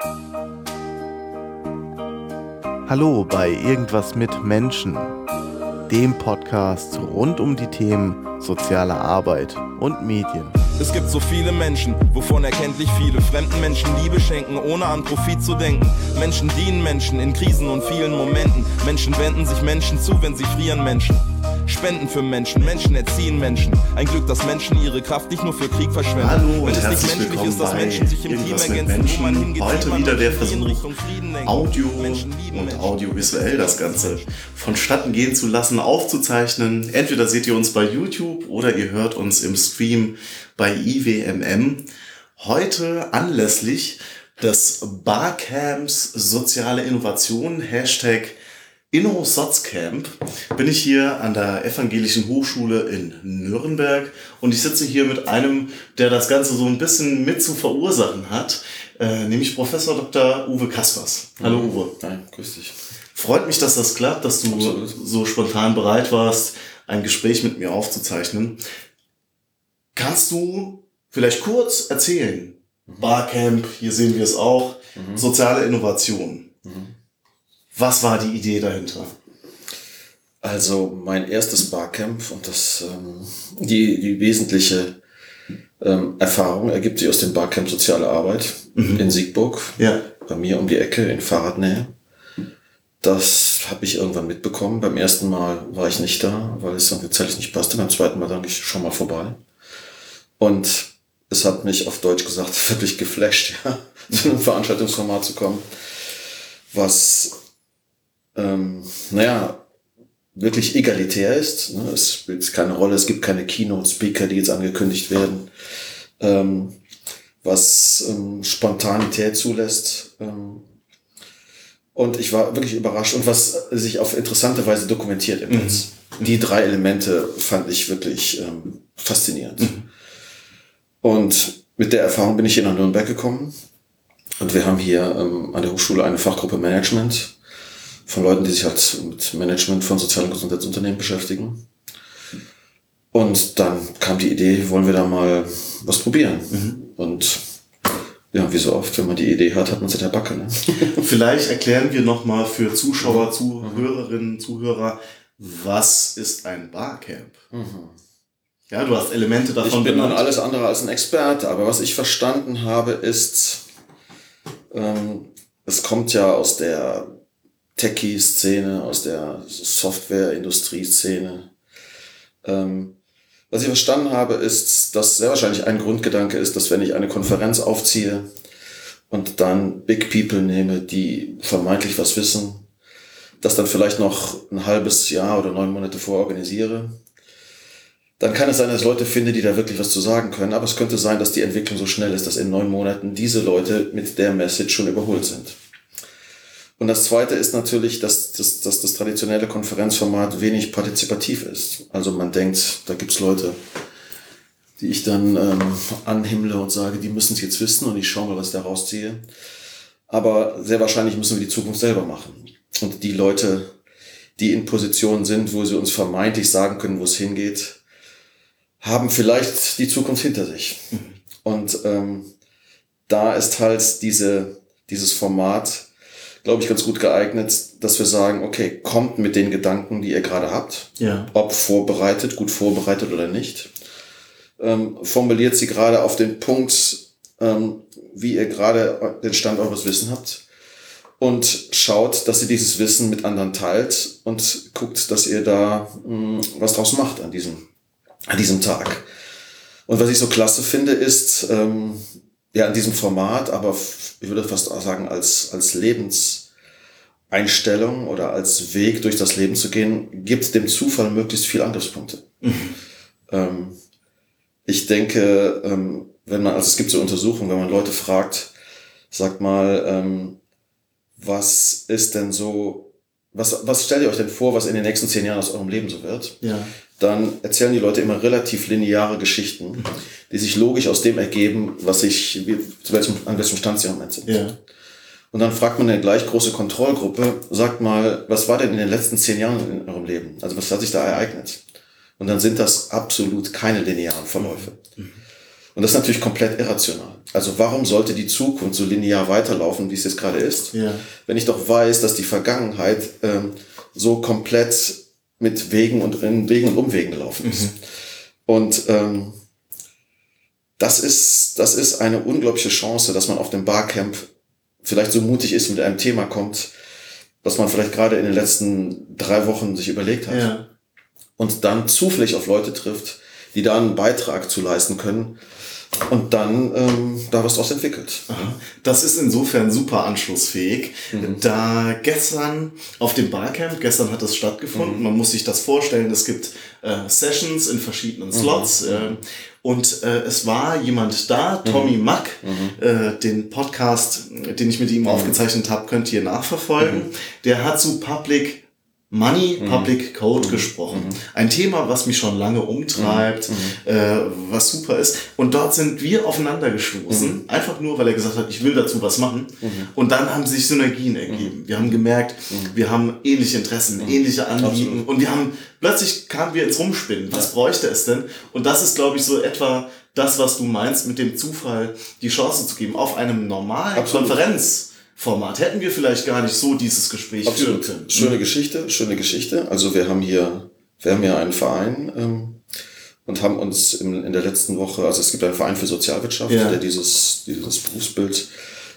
Hallo bei Irgendwas mit Menschen, dem Podcast rund um die Themen soziale Arbeit und Medien. Es gibt so viele Menschen, wovon erkenntlich viele fremden Menschen Liebe schenken, ohne an Profit zu denken. Menschen dienen Menschen in Krisen und vielen Momenten. Menschen wenden sich Menschen zu, wenn sie frieren Menschen. Spenden für Menschen, Menschen erziehen Menschen. Ein Glück, dass Menschen ihre Kraft nicht nur für Krieg verschwenden. Hallo und wenn es nicht herzlich menschlich willkommen ist, dass bei Menschen sich im Team Irgendwas mit ergänzen, wo man Menschen. hingeht, Heute man wieder der Menschen in Versuch, Richtung Frieden lenken. Audio Menschen lieben und Menschen. audiovisuell das Ganze vonstatten gehen zu lassen, aufzuzeichnen. Entweder seht ihr uns bei YouTube oder ihr hört uns im Stream bei IWMM. Heute anlässlich des Barcamps Soziale Innovation, Hashtag InnoSotzCamp, bin ich hier an der Evangelischen Hochschule in Nürnberg und ich sitze hier mit einem, der das Ganze so ein bisschen mit zu verursachen hat, nämlich Professor Dr. Uwe Kaspers. Hallo Uwe. Hi, grüß dich. Freut mich, dass das klappt, dass du Absolut. so spontan bereit warst, ein Gespräch mit mir aufzuzeichnen. Kannst du vielleicht kurz erzählen? Barcamp, hier sehen wir es auch, soziale Innovation. Was war die Idee dahinter? Also mein erstes Barcamp und die wesentliche Erfahrung ergibt sich aus dem Barcamp Soziale Arbeit in Siegburg, Ja. bei mir um die Ecke in Fahrradnähe. Das habe ich irgendwann mitbekommen. Beim ersten Mal war ich nicht da, weil es dann zeitlich nicht passte. Beim zweiten Mal dann ich schon mal vorbei. Und es hat mich auf Deutsch gesagt wirklich geflasht, ja, zu einem Veranstaltungsformat zu kommen, was wirklich egalitär ist. Ne? Es spielt keine Rolle, es gibt keine Keynote-Speaker, die jetzt angekündigt werden, was Spontanität zulässt. Und ich war wirklich überrascht und was sich auf interessante Weise dokumentiert im Netz. Die 3 Elemente fand ich wirklich faszinierend. Und mit der Erfahrung bin ich hier nach Nürnberg gekommen und wir haben hier an der Hochschule eine Fachgruppe Management von Leuten, die sich halt mit Management von sozialen Gesundheitsunternehmen beschäftigen. Und dann kam die Idee, wollen wir da mal was probieren. Und ja, wie so oft, wenn man die Idee hat, hat man sie der Backe. Ne? Vielleicht erklären wir nochmal für Zuschauer, Zuhörerinnen, Zuhörer, was ist ein Barcamp? Ja, du hast Elemente davon Ich bin nun benannt. alles andere als ein Experte, aber was ich verstanden habe, ist, es kommt ja aus der Techie-Szene, aus der Software-Industrie-Szene. Was ich verstanden habe, ist, dass sehr wahrscheinlich ein Grundgedanke ist, dass wenn ich eine Konferenz aufziehe und dann Big People nehme, die vermeintlich was wissen, das dann vielleicht noch ein halbes Jahr oder 9 Monate vororganisiere, dann kann es sein, dass ich Leute finde, die da wirklich was zu sagen können. Aber es könnte sein, dass die Entwicklung so schnell ist, dass in 9 Monaten diese Leute mit der Message schon überholt sind. Und das Zweite ist natürlich, dass das traditionelle Konferenzformat wenig partizipativ ist. Also man denkt, da gibt's Leute, die ich dann anhimmle und sage, die müssen es jetzt wissen und ich schaue mal, was ich da rausziehe. Aber sehr wahrscheinlich müssen wir die Zukunft selber machen. Und die Leute, die in Positionen sind, wo sie uns vermeintlich sagen können, wo es hingeht, haben vielleicht die Zukunft hinter sich. Und da ist halt dieses Format, glaube ich, ganz gut geeignet, dass wir sagen, okay, kommt mit den Gedanken, die ihr gerade habt, Ja. ob vorbereitet, gut vorbereitet oder nicht, formuliert sie gerade auf den Punkt, wie ihr gerade den Stand eures Wissens habt und schaut, dass ihr dieses Wissen mit anderen teilt und guckt, dass ihr da was draus macht an diesem Tag. Und was ich so klasse finde, ist, ja, in diesem Format, aber ich würde fast auch sagen, als Lebenseinstellung oder als Weg durch das Leben zu gehen, gibt dem Zufall möglichst viele Angriffspunkte. Ich denke, es gibt so Untersuchungen, wenn man Leute fragt, sagt mal, was ist denn so, was stellt ihr euch denn vor, was in den nächsten 10 Jahren aus eurem Leben so wird? Ja. Dann erzählen die Leute immer relativ lineare Geschichten, die sich logisch aus dem ergeben, an welchem Stand sie im Moment sind. Ja. Und dann fragt man eine gleich große Kontrollgruppe, sagt mal, was war denn in den letzten 10 Jahren in eurem Leben? Also was hat sich da ereignet? Und dann sind das absolut keine linearen Verläufe. Und das ist natürlich komplett irrational. Also warum sollte die Zukunft so linear weiterlaufen, wie es jetzt gerade ist, wenn ich doch weiß, dass die Vergangenheit so komplett mit Wegen und Umwegen gelaufen ist. Und das ist eine unglaubliche Chance, dass man auf dem Barcamp vielleicht so mutig ist, mit einem Thema kommt, was man vielleicht gerade in den letzten 3 Wochen sich überlegt hat. Ja. Und dann zufällig auf Leute trifft, die da einen Beitrag zu leisten können und dann da was draus entwickelt. Aha. Das ist insofern super anschlussfähig. Da gestern auf dem Barcamp, gestern hat es stattgefunden, man muss sich das vorstellen, es gibt Sessions in verschiedenen Slots und es war jemand da, Tommy Mack, den Podcast, den ich mit ihm aufgezeichnet habe, könnt ihr nachverfolgen. Der hat zu Public Code gesprochen. Ein Thema, was mich schon lange umtreibt, was super ist. Und dort sind wir aufeinander gestoßen, einfach nur, weil er gesagt hat, ich will dazu was machen. Und dann haben sich Synergien ergeben. Wir haben gemerkt, wir haben ähnliche Interessen, ähnliche Anliegen. Und plötzlich kamen wir ins Rumspinnen. Was bräuchte es denn? Und das ist, glaube ich, so etwa das, was du meinst, mit dem Zufall die Chance zu geben. Auf einem normalen Konferenzformat hätten wir vielleicht gar nicht so dieses Gespräch führen können. Schöne Geschichte. Also wir haben hier einen Verein und haben uns in der letzten Woche, also es gibt einen Verein für Sozialwirtschaft, der dieses Berufsbild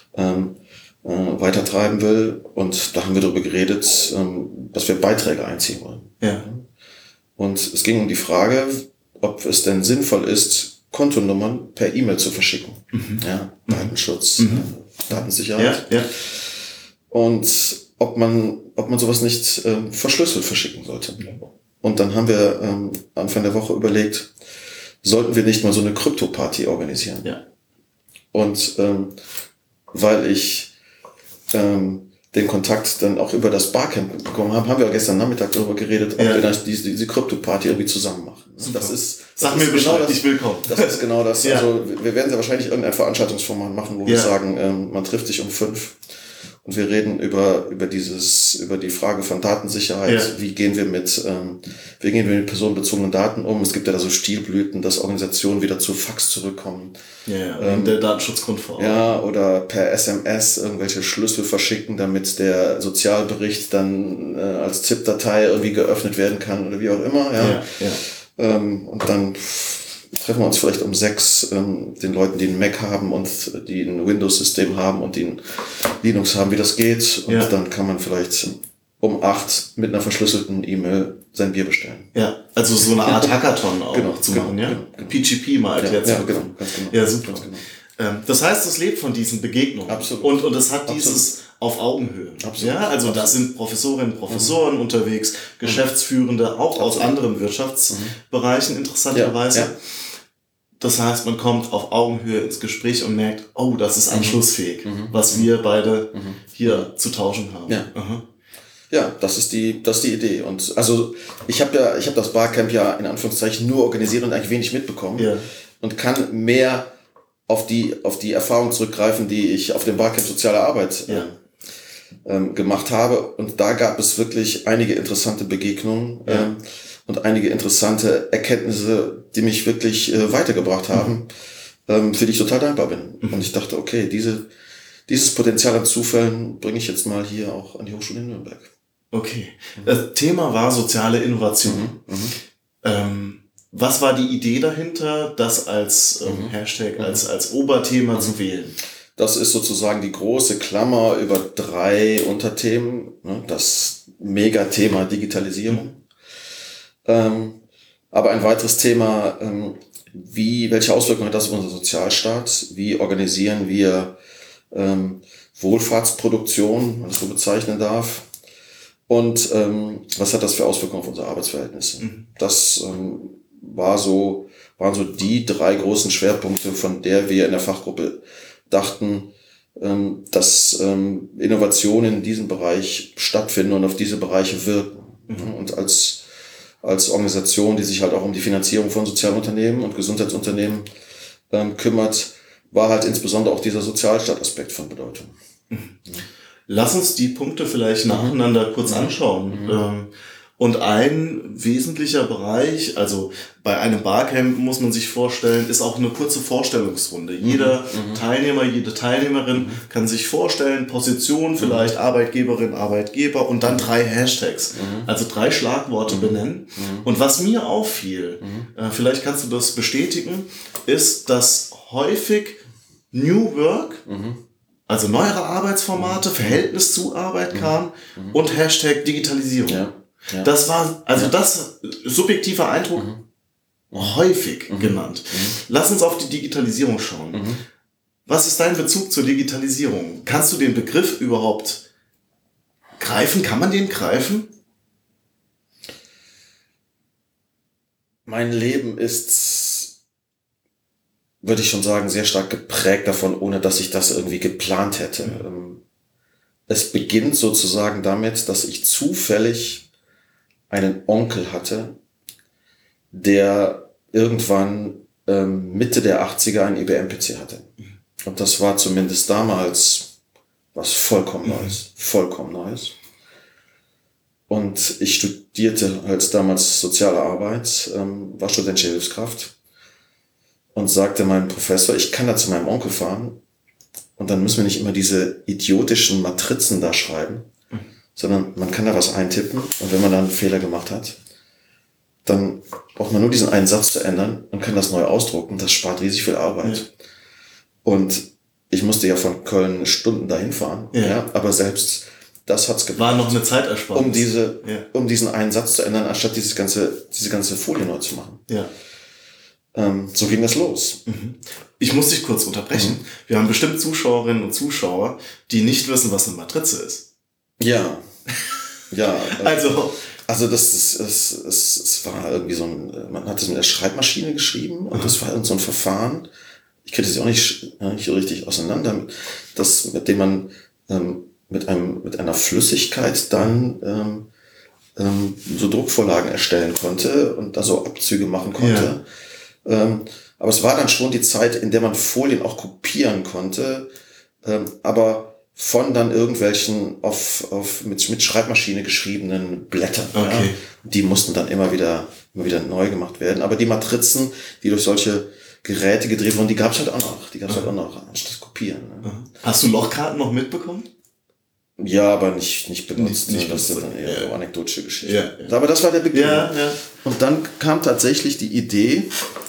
weitertreiben will. Und da haben wir darüber geredet, dass wir Beiträge einziehen wollen. Ja. Und es ging um die Frage, ob es denn sinnvoll ist, Kontonummern per E-Mail zu verschicken. Ja, Datenschutz, Datensicherheit. Ja. Und ob man sowas nicht verschlüsselt verschicken sollte. Und dann haben wir Anfang der Woche überlegt, sollten wir nicht mal so eine Krypto-Party organisieren. Ja. Und weil ich den Kontakt dann auch über das Barcamp bekommen haben wir gestern Nachmittag darüber geredet, ob wir dann diese Krypto-Party irgendwie zusammen machen. Das ist, Sag mir Bescheid, ich will kommen. Das ist genau das. Ja. Also wir werden ja wahrscheinlich irgendein Veranstaltungsformat machen, wo wir sagen, man trifft sich um 5 und wir reden über die Frage von Datensicherheit. Ja. Wie gehen wir mit personenbezogenen Daten um? Es gibt ja da so Stilblüten, dass Organisationen wieder zu Fax zurückkommen. Der Datenschutzgrundverordnung. Ja, oder per SMS irgendwelche Schlüssel verschicken, damit der Sozialbericht dann als ZIP-Datei irgendwie geöffnet werden kann oder wie auch immer. Und dann treffen wir uns vielleicht um 6 den Leuten, die einen Mac haben und die ein Windows-System haben und die ein Linux haben, wie das geht. Und dann kann man vielleicht um 8 mit einer verschlüsselten E-Mail sein Bier bestellen. Ja, also so eine Art Hackathon auch zu machen, ja? Genau. PGP mal erklärt zu bekommen. Ganz genau. Ja, super. Das heißt, es lebt von diesen Begegnungen. Absolut. Und es hat dieses auf Augenhöhe. Absolut. Ja, also da sind Professorinnen und Professoren unterwegs, Geschäftsführende, auch aus anderen Wirtschaftsbereichen interessanterweise. Ja. Das heißt, man kommt auf Augenhöhe ins Gespräch und merkt, oh, das ist anschlussfähig, was wir beide hier zu tauschen haben. Ja. Ja, das ist die Idee. Und also ich habe das Barcamp ja in Anführungszeichen nur organisiert und eigentlich wenig mitbekommen und kann mehr auf die Erfahrung zurückgreifen, die ich auf dem Barcamp Soziale Arbeit gemacht habe. Und da gab es wirklich einige interessante Begegnungen und einige interessante Erkenntnisse, die mich wirklich weitergebracht haben, für die ich total dankbar bin. Und ich dachte, okay, dieses Potenzial an Zufällen bringe ich jetzt mal hier auch an die Hochschule in Nürnberg. Okay. Das Thema war soziale Innovation. Was war die Idee dahinter, das als Hashtag, als Oberthema zu wählen? Das ist sozusagen die große Klammer über 3 Unterthemen. Das Megathema Digitalisierung. Aber ein weiteres Thema, welche Auswirkungen hat das auf unseren Sozialstaat? Wie organisieren wir Wohlfahrtsproduktion, wenn man das so bezeichnen darf? Und was hat das für Auswirkungen auf unsere Arbeitsverhältnisse? Das waren so die 3 großen Schwerpunkte, von der wir in der Fachgruppe dachten, dass Innovationen in diesem Bereich stattfinden und auf diese Bereiche wirken. Und als Organisation, die sich halt auch um die Finanzierung von Sozialunternehmen und Gesundheitsunternehmen kümmert, war halt insbesondere auch dieser Sozialstaataspekt von Bedeutung. Lass uns die Punkte vielleicht nacheinander kurz anschauen. Und ein wesentlicher Bereich, also bei einem Barcamp muss man sich vorstellen, ist auch eine kurze Vorstellungsrunde. Jeder Teilnehmer, jede Teilnehmerin kann sich vorstellen, Position, vielleicht Arbeitgeberin, Arbeitgeber und dann 3 Hashtags, also 3 Schlagworte benennen. Und was mir auffiel, vielleicht kannst du das bestätigen, ist, dass häufig New Work, also neuere Arbeitsformate, Verhältnis zu Arbeit kam und Hashtag Digitalisierung. Ja. Ja. Das war, also das subjektiver Eindruck häufig genannt. Lass uns auf die Digitalisierung schauen. Was ist dein Bezug zur Digitalisierung? Kannst du den Begriff überhaupt greifen? Kann man den greifen? Mein Leben ist, würde ich schon sagen, sehr stark geprägt davon, ohne dass ich das irgendwie geplant hätte. Es beginnt sozusagen damit, dass ich zufällig einen Onkel hatte, der irgendwann Mitte der 80er einen IBM-PC hatte. Und das war zumindest damals was vollkommen Neues. Und ich studierte halt damals Soziale Arbeit, war studentische Hilfskraft und sagte meinem Professor, ich kann da zu meinem Onkel fahren und dann müssen wir nicht immer diese idiotischen Matrizen da schreiben, sondern man kann da was eintippen und wenn man dann einen Fehler gemacht hat, dann braucht man nur diesen einen Satz zu ändern und kann das neu ausdrucken. Das spart riesig viel Arbeit. Ja. Und ich musste ja von Köln Stunden dahin fahren, aber selbst das hat's gebracht. War noch eine Zeitersparnis. Um diesen einen Satz zu ändern, anstatt diese ganze Folie neu zu machen. Ja. So ging das los. Ich muss dich kurz unterbrechen. Wir haben bestimmt Zuschauerinnen und Zuschauer, die nicht wissen, was eine Matrize ist. Ja. Also es war irgendwie so man hat es mit der Schreibmaschine geschrieben und das war so ein Verfahren. Ich kriege das ja auch nicht richtig auseinander, mit dem man mit einer Flüssigkeit dann so Druckvorlagen erstellen konnte und da so Abzüge machen konnte. Ja. Aber es war dann schon die Zeit, in der man Folien auch kopieren konnte, aber von dann irgendwelchen mit Schreibmaschine geschriebenen Blättern. Okay. Ja, die mussten dann immer wieder neu gemacht werden. Aber die Matrizen, die durch solche Geräte gedreht wurden, die gab es halt auch noch. Anstatt kopieren. Ne? Hast du Lochkarten noch mitbekommen? Ja, aber nicht benutzt. Nicht das sind dann eher so anekdotische Geschichten. Ja. Aber das war der Beginn. Ja. Und dann kam tatsächlich die Idee,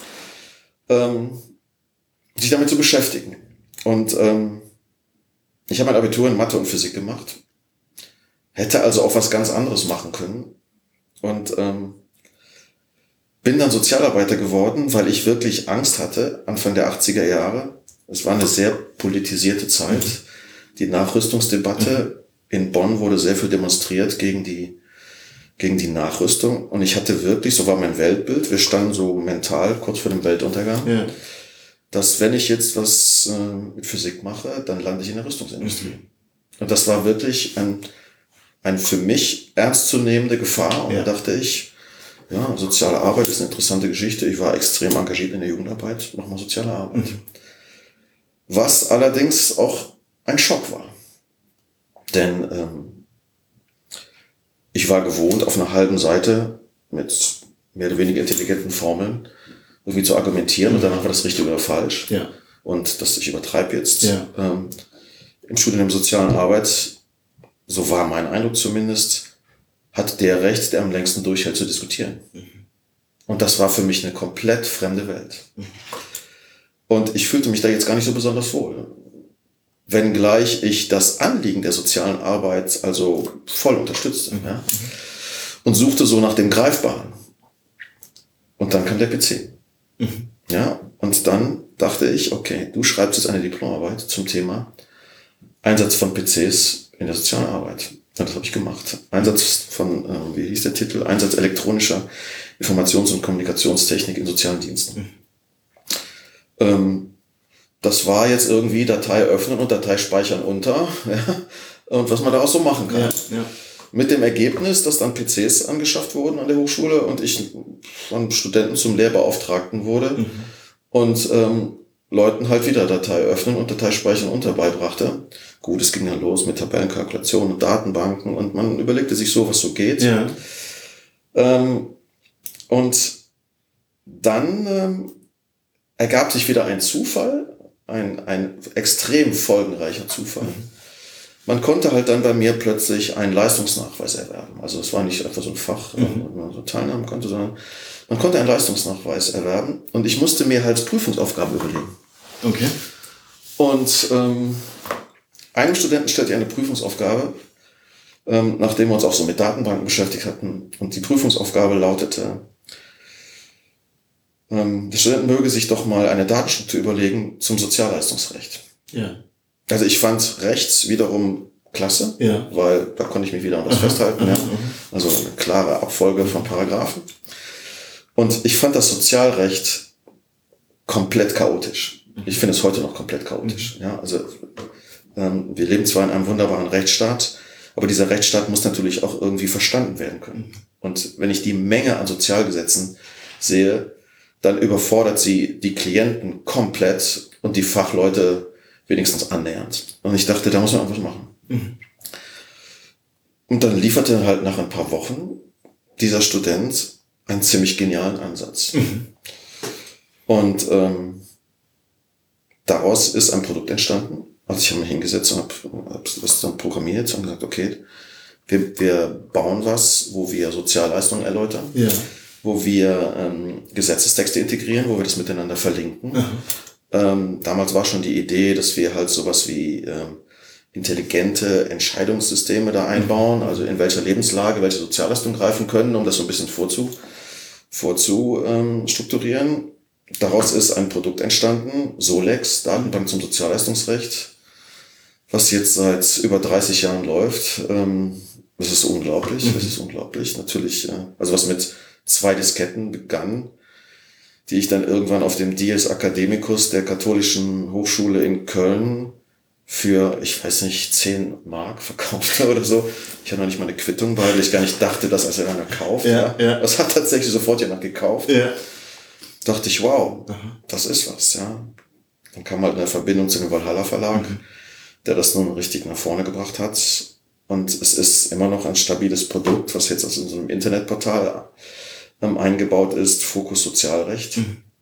sich damit zu beschäftigen. Und ich habe mein Abitur in Mathe und Physik gemacht. Hätte also auch was ganz anderes machen können. Und bin dann Sozialarbeiter geworden, weil ich wirklich Angst hatte, Anfang der 80er Jahre. Es war eine sehr politisierte Zeit. Die Nachrüstungsdebatte in Bonn wurde sehr viel demonstriert gegen die Nachrüstung. Und ich hatte wirklich, so war mein Weltbild, wir standen so mental kurz vor dem Weltuntergang, dass wenn ich jetzt was mit Physik mache, dann lande ich in der Rüstungsindustrie. Und das war wirklich ein für mich ernstzunehmende Gefahr. Und da dachte ich, ja, soziale Arbeit ist eine interessante Geschichte. Ich war extrem engagiert in der Jugendarbeit, mach mal soziale Arbeit. Was allerdings auch ein Schock war. Denn ich war gewohnt, auf einer halben Seite mit mehr oder weniger intelligenten Formeln irgendwie zu argumentieren und danach war das richtig oder falsch. Ja. Und ich übertreibe jetzt. Ja. Im Studium der sozialen Arbeit, so war mein Eindruck zumindest, hat der Recht, der am längsten durchhält, zu diskutieren. Und das war für mich eine komplett fremde Welt. Und ich fühlte mich da jetzt gar nicht so besonders wohl. Wenngleich ich das Anliegen der sozialen Arbeit also voll unterstützte. Ja? Und suchte so nach dem Greifbaren. Und dann kam der PC. Ja, und dann dachte ich, okay, du schreibst jetzt eine Diplomarbeit zum Thema Einsatz von PCs in der sozialen Arbeit. Und das habe ich gemacht. Einsatz von, wie hieß der Titel? Einsatz elektronischer Informations- und Kommunikationstechnik in sozialen Diensten. Das war jetzt irgendwie Datei öffnen und Datei speichern unter. Ja, und was man daraus so machen kann. Ja. Mit dem Ergebnis, dass dann PCs angeschafft wurden an der Hochschule und ich von Studenten zum Lehrbeauftragten wurde und Leuten halt wieder Datei öffnen und Datei speichern unter beibrachte. Gut, es ging dann los mit Tabellenkalkulationen und Datenbanken und man überlegte sich so, was so geht. Ja. Und dann ergab sich wieder ein Zufall, ein extrem folgenreicher Zufall. Man konnte halt dann bei mir plötzlich einen Leistungsnachweis erwerben. Also es war nicht einfach so ein Fach, wo man so teilnehmen konnte, sondern man konnte einen Leistungsnachweis erwerben. Und ich musste mir halt Prüfungsaufgaben überlegen. Okay. Und einem Studenten stellte eine Prüfungsaufgabe, nachdem wir uns auch so mit Datenbanken beschäftigt hatten. Und die Prüfungsaufgabe lautete, der Student möge sich doch mal eine Datenstruktur überlegen zum Sozialleistungsrecht. Ja. Also ich fand Rechts wiederum klasse, weil da konnte ich mich wieder an was festhalten. Ja. Also eine klare Abfolge von Paragraphen. Und ich fand das Sozialrecht komplett chaotisch. Ich finde es heute noch komplett chaotisch. Ja, also wir leben zwar in einem wunderbaren Rechtsstaat, aber dieser Rechtsstaat muss natürlich auch irgendwie verstanden werden können. Und wenn ich die Menge an Sozialgesetzen sehe, dann überfordert sie die Klienten komplett und die Fachleute wenigstens annähernd. Und ich dachte, da muss man einfach machen. Und dann lieferte halt nach ein paar Wochen dieser Student einen ziemlich genialen Ansatz. Und daraus ist ein Produkt entstanden. Also ich habe mich hingesetzt und habe das dann programmiert und gesagt, okay, wir bauen was, wo wir Sozialleistungen erläutern, wo wir Gesetzestexte integrieren, wo wir das miteinander verlinken. Damals war schon die Idee, dass wir halt sowas wie intelligente Entscheidungssysteme da einbauen, also in welcher Lebenslage welche Sozialleistungen greifen können, um das so ein bisschen vorzustrukturieren. Daraus ist ein Produkt entstanden, Solex, Datenbank zum Sozialleistungsrecht, was jetzt seit über 30 Jahren läuft. Das ist unglaublich, Natürlich, also was mit 2 Disketten begann, die ich dann irgendwann auf dem Dies Academicus der Katholischen Hochschule in Köln für, ich weiß nicht, 10 Mark verkaufte oder so. Ich hatte noch nicht mal eine Quittung bei, weil ich gar nicht dachte, dass er einer kauft. Das hat tatsächlich sofort jemand gekauft. Dachte ich, wow, das ist was, ja. Dann kam halt eine Verbindung zu dem Valhalla Verlag, der das nun richtig nach vorne gebracht hat. Und es ist immer noch ein stabiles Produkt, was jetzt in so einem Internetportal eingebaut ist, Fokus Sozialrecht.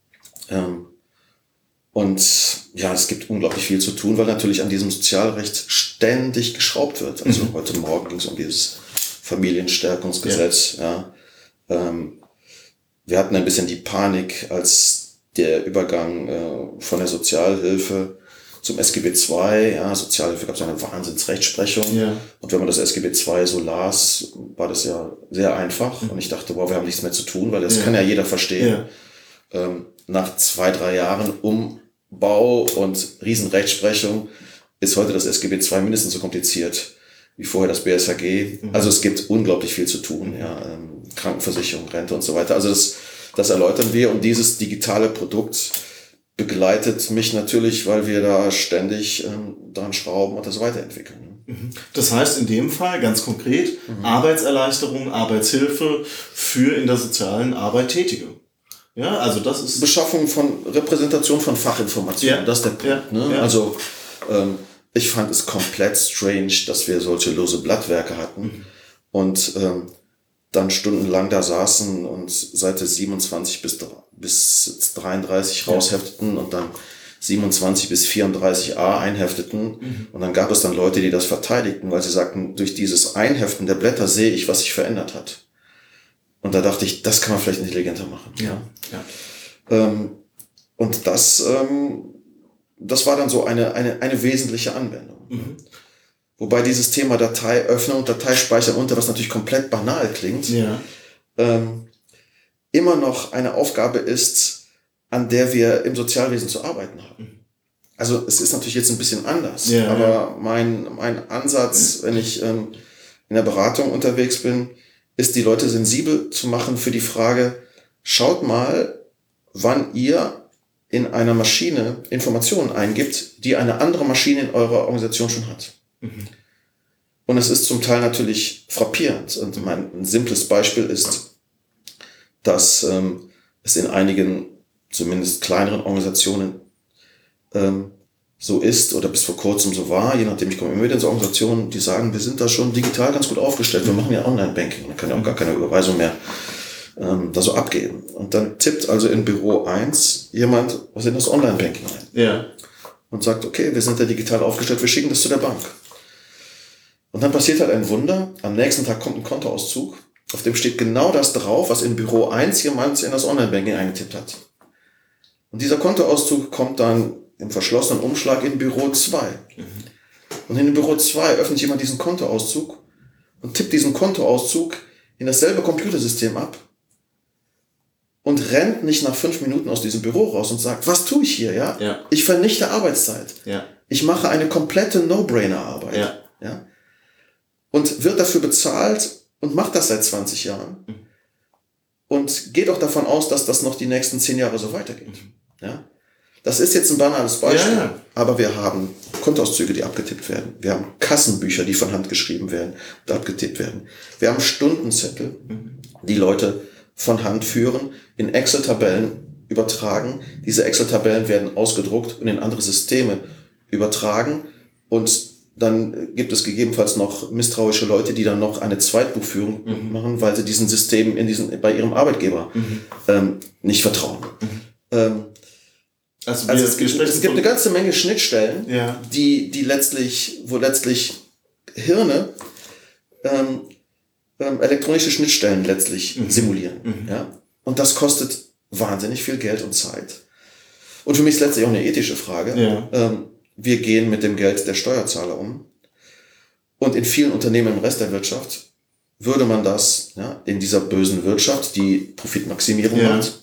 Und ja, es gibt unglaublich viel zu tun, weil natürlich an diesem Sozialrecht ständig geschraubt wird. Also heute Morgen ging es um dieses Familienstärkungsgesetz. Wir hatten ein bisschen die Panik, als der Übergang von der Sozialhilfe zum SGB II, Sozialhilfe gab es eine Wahnsinnsrechtsprechung. Und wenn man das SGB II so las, war das ja sehr einfach. Und ich dachte, wow, wir haben nichts mehr zu tun, weil das kann ja jeder verstehen. Nach 2-3 Jahren Umbau und Riesenrechtsprechung ist heute das SGB II mindestens so kompliziert wie vorher das BSHG. Also es gibt unglaublich viel zu tun. Krankenversicherung, Rente und so weiter. Also das erläutern wir. Und dieses digitale Produkt begleitet mich natürlich, weil wir da ständig dran schrauben und das weiterentwickeln. Das heißt in dem Fall ganz konkret Arbeitserleichterung, Arbeitshilfe für in der sozialen Arbeit Tätige. Ja, also das ist Beschaffung von Repräsentation von Fachinformationen. Das ist der Punkt. Also ich fand es komplett strange, dass wir solche lose Blattwerke hatten und dann stundenlang da saßen und Seite 27 bis 33 raushefteten und dann 27 bis 34a einhefteten. Und dann gab es dann Leute, die das verteidigten, weil sie sagten, durch dieses Einheften der Blätter sehe ich, was sich verändert hat. Und da dachte ich, das kann man vielleicht intelligenter machen. Und das war dann so eine wesentliche Anwendung. Wobei dieses Thema Dateiöffnung und Dateispeichern unter, was natürlich komplett banal klingt, immer noch eine Aufgabe ist, an der wir im Sozialwesen zu arbeiten haben. Also es ist natürlich jetzt ein bisschen anders, aber mein Ansatz, wenn ich in der Beratung unterwegs bin, ist, die Leute sensibel zu machen für die Frage, schaut mal, wann ihr in einer Maschine Informationen eingibt, die eine andere Maschine in eurer Organisation schon hat. Und es ist zum Teil natürlich frappierend. Und ein simples Beispiel ist, dass es in einigen, zumindest kleineren Organisationen, so ist oder bis vor kurzem so war, je nachdem, ich komme immer wieder in so Organisationen, die sagen, wir sind da schon digital ganz gut aufgestellt, wir machen ja Online-Banking, man kann ja auch gar keine Überweisung mehr da so abgeben. Und dann tippt also in Büro 1 jemand was in das Online-Banking ein. Ja. Und sagt, okay, wir sind da digital aufgestellt, wir schicken das zu der Bank. Und dann passiert halt ein Wunder, am nächsten Tag kommt ein Kontoauszug, auf dem steht genau das drauf, was in Büro 1 jemand in das Online-Banking eingetippt hat. Und dieser Kontoauszug kommt dann im verschlossenen Umschlag in Büro 2. Und in Büro 2 öffnet jemand diesen Kontoauszug und tippt diesen Kontoauszug in dasselbe Computersystem ab und rennt nicht nach 5 Minuten aus diesem Büro raus und sagt, was tue ich hier? Ja? Ich vernichte Arbeitszeit. Ja. Ich mache eine komplette No-Brainer-Arbeit. Ja? Und wird dafür bezahlt und macht das seit 20 Jahren. Und geht auch davon aus, dass das noch die nächsten 10 Jahre so weitergeht. Ja? Das ist jetzt ein banales Beispiel, aber wir haben Kontoauszüge, die abgetippt werden. Wir haben Kassenbücher, die von Hand geschrieben werden und abgetippt werden. Wir haben Stundenzettel, die Leute von Hand führen, in Excel-Tabellen übertragen. Diese Excel-Tabellen werden ausgedruckt und in andere Systeme übertragen. Und dann gibt es gegebenenfalls noch misstrauische Leute, die dann noch eine Zweitbuchführung machen, weil sie diesen Systemen bei ihrem Arbeitgeber nicht vertrauen. Also es gibt eine ganze Menge Schnittstellen, wo letztlich Hirne elektronische Schnittstellen letztlich simulieren. Ja? Und das kostet wahnsinnig viel Geld und Zeit. Und für mich ist letztlich auch eine ethische Frage. Wir gehen mit dem Geld der Steuerzahler um. Und in vielen Unternehmen im Rest der Wirtschaft würde man das in dieser bösen Wirtschaft, die Profitmaximierung macht,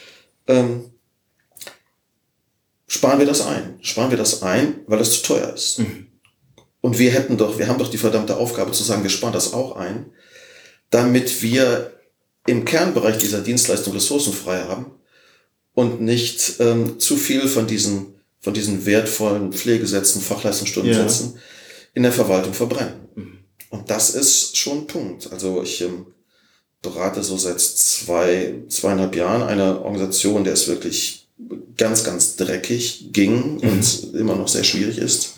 sparen wir das ein, weil es zu teuer ist. Und wir haben doch die verdammte Aufgabe zu sagen, wir sparen das auch ein, damit wir im Kernbereich dieser Dienstleistung ressourcenfrei haben und nicht zu viel von diesen wertvollen Pflegesätzen, Fachleistungsstundensätzen in der Verwaltung verbrennen. Und das ist schon ein Punkt. Also ich berate so seit 2,5 Jahren eine Organisation, der es wirklich ganz, ganz dreckig ging und immer noch sehr schwierig ist.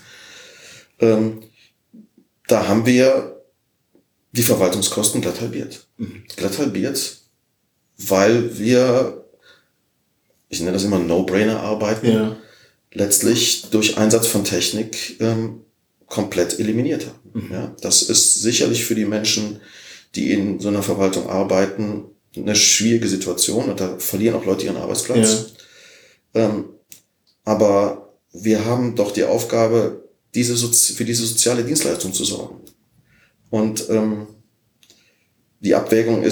Da haben wir die Verwaltungskosten glatt halbiert. Glatt halbiert, weil wir, ich nenne das immer No-Brainer-Arbeiten, letztlich durch Einsatz von Technik komplett eliminiert haben. Ja, das ist sicherlich für die Menschen, die in so einer Verwaltung arbeiten, eine schwierige Situation und da verlieren auch Leute ihren Arbeitsplatz. Aber wir haben doch die Aufgabe, für diese soziale Dienstleistung zu sorgen. Und die Abwägung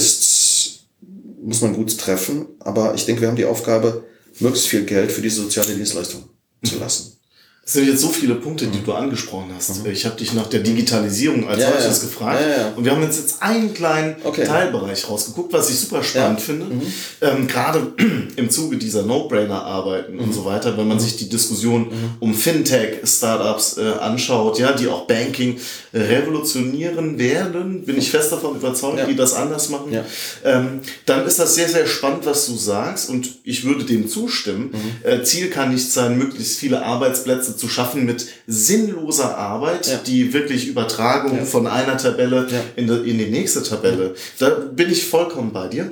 muss man gut treffen, aber ich denke, wir haben die Aufgabe, möglichst viel Geld für diese soziale Dienstleistung zu lassen. Es sind jetzt so viele Punkte, die du angesprochen hast. Ich habe dich nach der Digitalisierung als solches gefragt. Und wir haben jetzt einen kleinen Teilbereich rausgeguckt, was ich super spannend finde. Gerade im Zuge dieser No-Brainer-Arbeiten und so weiter, wenn man sich die Diskussion um Fintech-Startups anschaut, die auch Banking revolutionieren werden, bin ich fest davon überzeugt, die das anders machen. Dann ist das sehr, sehr spannend, was du sagst und ich würde dem zustimmen. Ziel kann nicht sein, möglichst viele Arbeitsplätze zu schaffen mit sinnloser Arbeit, die wirklich Übertragung von einer Tabelle in die nächste Tabelle. Da bin ich vollkommen bei dir.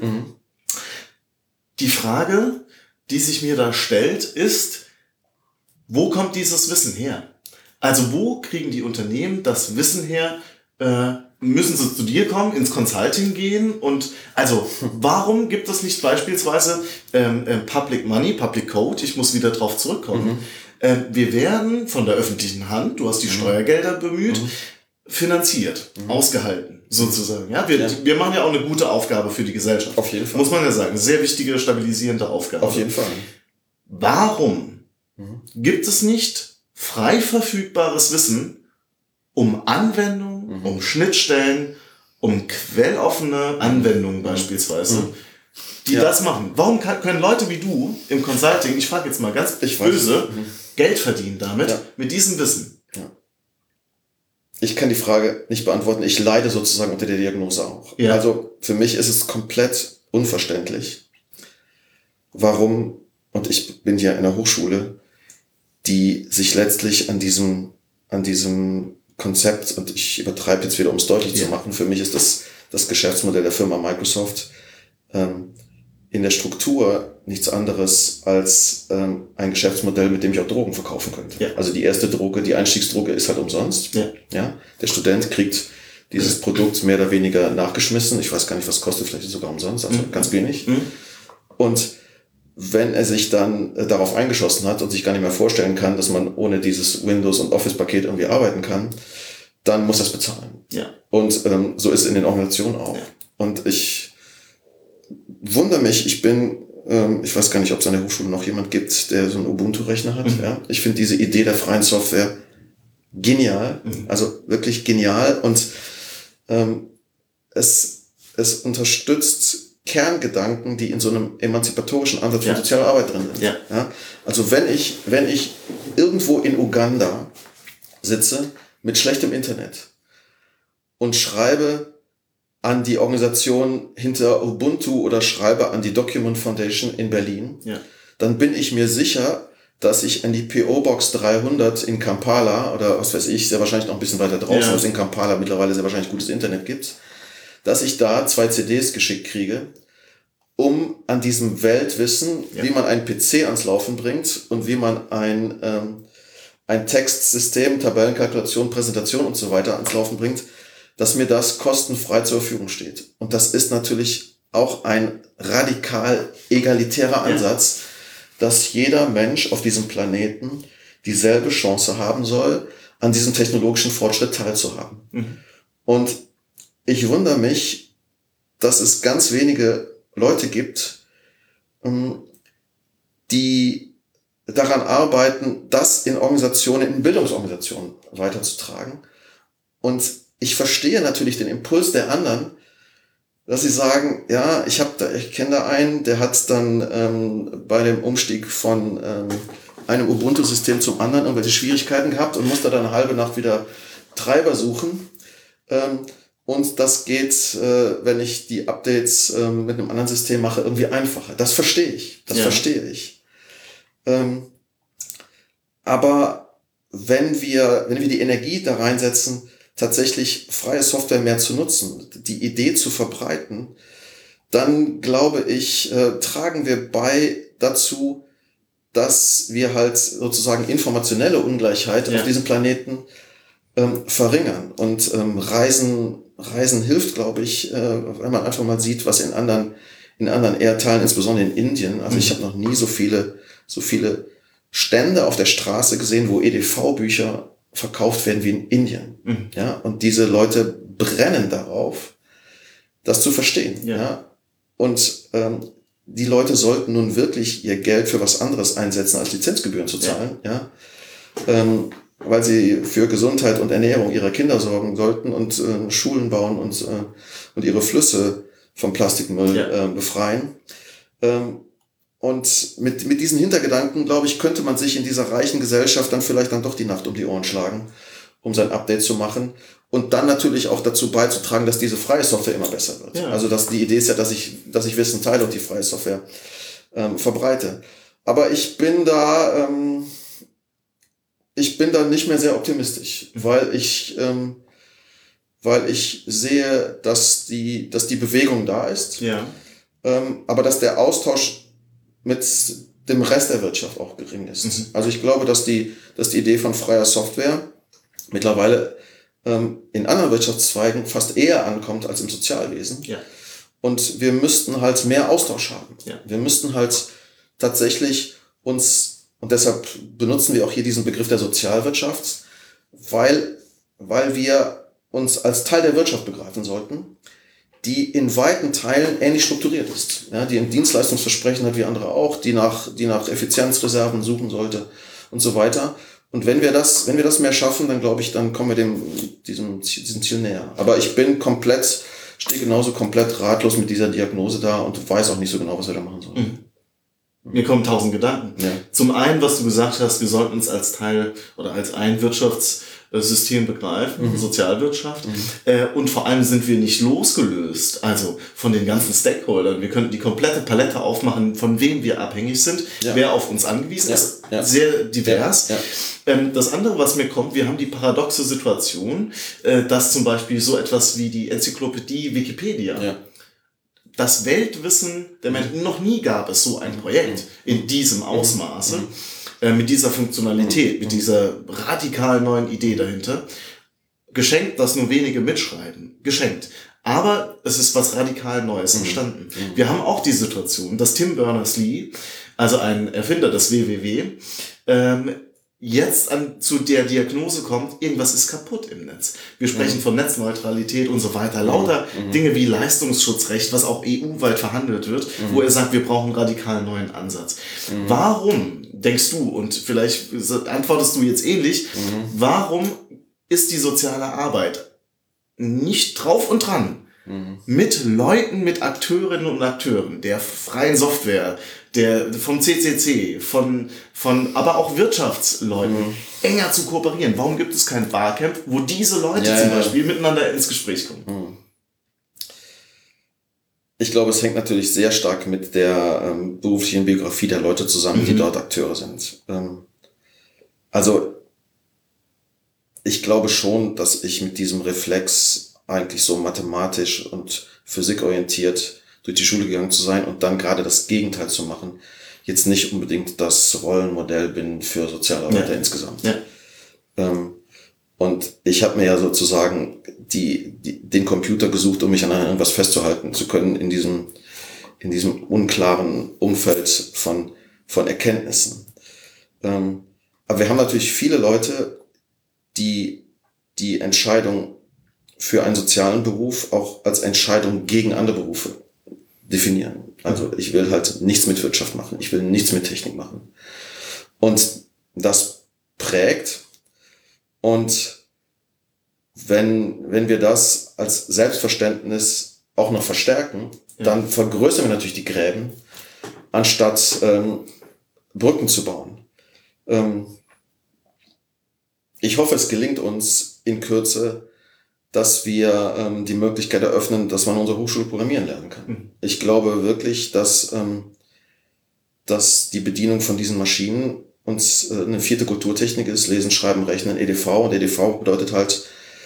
Die Frage, die sich mir da stellt, ist, wo kommt dieses Wissen her? Also wo kriegen die Unternehmen das Wissen her? Müssen sie zu dir kommen, ins Consulting gehen? Und also warum gibt es nicht beispielsweise Public Money, Public Code? Ich muss wieder drauf zurückkommen. Wir werden von der öffentlichen Hand, du hast die Steuergelder bemüht, finanziert, ausgehalten, sozusagen. Wir machen ja auch eine gute Aufgabe für die Gesellschaft. Auf jeden Fall. Muss man ja sagen. Eine sehr wichtige, stabilisierende Aufgabe. Auf jeden Fall. Warum gibt es nicht frei verfügbares Wissen um Anwendungen, um Schnittstellen, um quelloffene Anwendungen beispielsweise, die das machen? Warum können Leute wie du im Consulting, ich frage jetzt mal ganz böse, Geld verdienen damit, mit diesem Wissen? Ich kann die Frage nicht beantworten. Ich leide sozusagen unter der Diagnose auch. Also für mich ist es komplett unverständlich, warum, und ich bin ja in der Hochschule, die sich letztlich an diesem Konzept, und ich übertreibe jetzt wieder, um es deutlich zu machen, für mich ist das Geschäftsmodell der Firma Microsoft in der Struktur nichts anderes als ein Geschäftsmodell, mit dem ich auch Drogen verkaufen könnte. Ja. Also die erste Droge, die Einstiegsdroge ist halt umsonst. Ja. Ja? Der Student kriegt dieses Produkt mehr oder weniger nachgeschmissen. Ich weiß gar nicht, was kostet, vielleicht sogar umsonst, also ganz wenig. Und wenn er sich dann darauf eingeschossen hat und sich gar nicht mehr vorstellen kann, dass man ohne dieses Windows- und Office-Paket irgendwie arbeiten kann, dann muss er es bezahlen. Ja. Und so ist es in den Organisationen auch. Ja. Und ich wundere mich, ich weiß gar nicht, ob es an der Hochschule noch jemand gibt, der so einen Ubuntu-Rechner hat. Ja? Ich finde diese Idee der freien Software genial, also wirklich genial, und es unterstützt Kerngedanken, die in so einem emanzipatorischen Ansatz von sozialer Arbeit drin sind. Ja. Ja? Also wenn ich irgendwo in Uganda sitze mit schlechtem Internet und schreibe an die Organisation hinter Ubuntu oder schreibe an die Document Foundation in Berlin, dann bin ich mir sicher, dass ich an die PO-Box 300 in Kampala oder was weiß ich, sehr wahrscheinlich noch ein bisschen weiter draußen, als in Kampala mittlerweile sehr wahrscheinlich gutes Internet gibt, dass ich da 2 CDs geschickt kriege, um an diesem Weltwissen, wie man einen PC ans Laufen bringt und wie man ein Textsystem, Tabellenkalkulation, Präsentation und so weiter ans Laufen bringt, dass mir das kostenfrei zur Verfügung steht. Und das ist natürlich auch ein radikal egalitärer Ansatz, dass jeder Mensch auf diesem Planeten dieselbe Chance haben soll, an diesem technologischen Fortschritt teilzuhaben. Und ich wundere mich, dass es ganz wenige Leute gibt, die daran arbeiten, das in Organisationen, in Bildungsorganisationen weiterzutragen. Und ich verstehe natürlich den Impuls der anderen, dass sie sagen, ja, ich kenne da einen, der hat dann bei dem Umstieg von einem Ubuntu-System zum anderen irgendwelche Schwierigkeiten gehabt und musste dann eine halbe Nacht wieder Treiber suchen. Und das geht, wenn ich die Updates mit einem anderen System mache, irgendwie einfacher. Das verstehe ich. Verstehe ich. Aber wenn wir die Energie da reinsetzen, tatsächlich freie Software mehr zu nutzen, die Idee zu verbreiten, dann glaube ich, tragen wir bei dazu, dass wir halt sozusagen informationelle Ungleichheit auf diesem Planeten verringern. Und Reisen hilft, glaube ich, wenn man einfach mal sieht, was in anderen Erdteilen, insbesondere in Indien, also ich habe noch nie so viele Stände auf der Straße gesehen, wo EDV-Bücher verkauft werden wie in Indien. Ja, und diese Leute brennen darauf, das zu verstehen. Ja. Und die Leute sollten nun wirklich ihr Geld für was anderes einsetzen, als Lizenzgebühren zu zahlen. Ja. Weil sie für Gesundheit und Ernährung ihrer Kinder sorgen sollten und Schulen bauen und ihre Flüsse vom Plastikmüll befreien. Und mit diesen Hintergedanken, glaube ich, könnte man sich in dieser reichen Gesellschaft dann vielleicht dann doch die Nacht um die Ohren schlagen, um sein Update zu machen und dann natürlich auch dazu beizutragen, dass diese freie Software immer besser wird. Ja. Also die Idee ist ja, dass ich Wissen teile und die freie Software verbreite. Aber ich bin da nicht mehr sehr optimistisch, weil ich sehe, dass die Bewegung da ist, aber dass der Austausch mit dem Rest der Wirtschaft auch gering ist. Also ich glaube, dass die Idee von freier Software mittlerweile in anderen Wirtschaftszweigen fast eher ankommt als im Sozialwesen. Ja. Und wir müssten halt mehr Austausch haben. Ja. Wir müssten halt tatsächlich uns, und deshalb benutzen wir auch hier diesen Begriff der Sozialwirtschaft, weil wir uns als Teil der Wirtschaft begreifen sollten, die in weiten Teilen ähnlich strukturiert ist, ja, die ein Dienstleistungsversprechen hat wie andere auch, die nach Effizienzreserven suchen sollte und so weiter. Und wenn wir das mehr schaffen, dann glaube ich, dann kommen wir diesem Ziel näher. Aber ich stehe genauso komplett ratlos mit dieser Diagnose da und weiß auch nicht so genau, was wir da machen sollen. Mir kommen 1000 Gedanken. Ja. Zum einen, was du gesagt hast, wir sollten uns als Teil oder als ein Wirtschaftssystem begreifen, Sozialwirtschaft. Und vor allem sind wir nicht losgelöst, also von den ganzen Stakeholdern. Wir könnten die komplette Palette aufmachen, von wem wir abhängig sind, wer auf uns angewiesen ist. sehr divers. Ja. Das andere, was mir kommt, wir haben die paradoxe Situation, dass zum Beispiel so etwas wie die Enzyklopädie Wikipedia, das Weltwissen der Menschen, noch nie gab es so ein Projekt in diesem Ausmaße, mit dieser Funktionalität, mit dieser radikal neuen Idee dahinter. Geschenkt, dass nur wenige mitschreiben. Geschenkt. Aber es ist was radikal Neues entstanden. Wir haben auch die Situation, dass Tim Berners-Lee, also ein Erfinder des WWW, jetzt zu der Diagnose kommt, irgendwas ist kaputt im Netz. Wir sprechen von Netzneutralität und so weiter. Lauter Dinge wie Leistungsschutzrecht, was auch EU-weit verhandelt wird, wo er sagt, wir brauchen einen radikal neuen Ansatz. Warum, denkst du, und vielleicht antwortest du jetzt ähnlich, warum ist die soziale Arbeit nicht drauf und dran, mit Leuten, mit Akteurinnen und Akteuren der freien Software, vom CCC, aber auch Wirtschaftsleuten enger zu kooperieren? Warum gibt es kein Barcamp, wo diese Leute zum Beispiel miteinander ins Gespräch kommen? Ich glaube, es hängt natürlich sehr stark mit der beruflichen Biografie der Leute zusammen, die dort Akteure sind. Also ich glaube schon, dass ich mit diesem Reflex eigentlich so mathematisch und physikorientiert durch die Schule gegangen zu sein und dann gerade das Gegenteil zu machen, jetzt nicht unbedingt das Rollenmodell bin für Sozialarbeiter insgesamt. Ja. Und ich habe mir ja sozusagen den Computer gesucht, um mich an irgendwas festzuhalten zu können in diesem unklaren Umfeld von Erkenntnissen. Aber wir haben natürlich viele Leute, die Entscheidung für einen sozialen Beruf auch als Entscheidung gegen andere Berufe definieren. Also ich will halt nichts mit Wirtschaft machen, ich will nichts mit Technik machen. Und das prägt. Und wenn wir das als Selbstverständnis auch noch verstärken, dann vergrößern wir natürlich die Gräben, anstatt Brücken zu bauen. Ich hoffe, es gelingt uns in Kürze, dass wir die Möglichkeit eröffnen, dass man an unserer Hochschule programmieren lernen kann. Ich glaube wirklich, dass die Bedienung von diesen Maschinen uns eine 4. Kulturtechnik ist, Lesen, Schreiben, Rechnen, EDV. Und EDV bedeutet halt,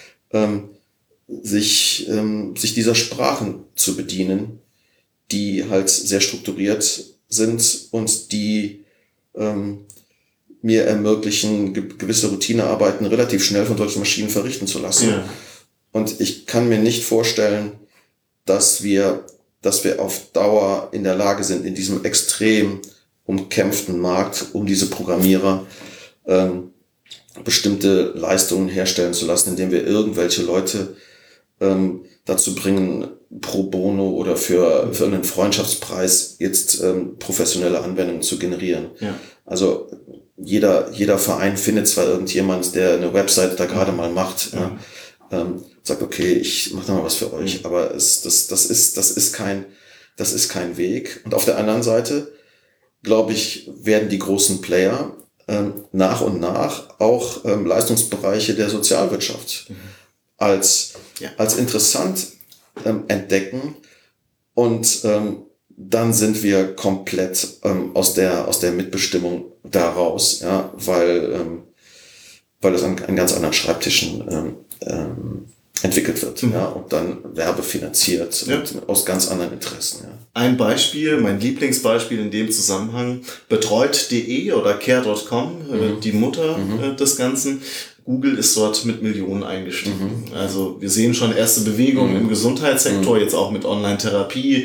sich dieser Sprachen zu bedienen, die halt sehr strukturiert sind und die mir ermöglichen, gewisse Routinearbeiten relativ schnell von solchen Maschinen verrichten zu lassen. Ja. Und ich kann mir nicht vorstellen, dass wir auf Dauer in der Lage sind, in diesem extrem umkämpften Markt, um diese Programmierer bestimmte Leistungen herstellen zu lassen, indem wir irgendwelche Leute dazu bringen, pro bono oder für einen Freundschaftspreis jetzt professionelle Anwendungen zu generieren. Ja. Also jeder Verein findet zwar irgendjemand, der eine Website da gerade mal macht, sagt, okay, ich mache da mal was für euch, aber das ist kein Weg. Und auf der anderen Seite, glaube ich, werden die großen Player nach und nach auch Leistungsbereiche der Sozialwirtschaft als interessant entdecken, und dann sind wir komplett aus der Mitbestimmung da raus, ja, weil es an ganz anderen Schreibtischen entwickelt wird, ja, und dann werbefinanziert und aus ganz anderen Interessen. Ja. Ein Beispiel, mein Lieblingsbeispiel in dem Zusammenhang, betreut.de oder care.com, die Mutter des Ganzen. Google ist dort mit Millionen eingestiegen. Also wir sehen schon erste Bewegungen im Gesundheitssektor, jetzt auch mit Online-Therapie,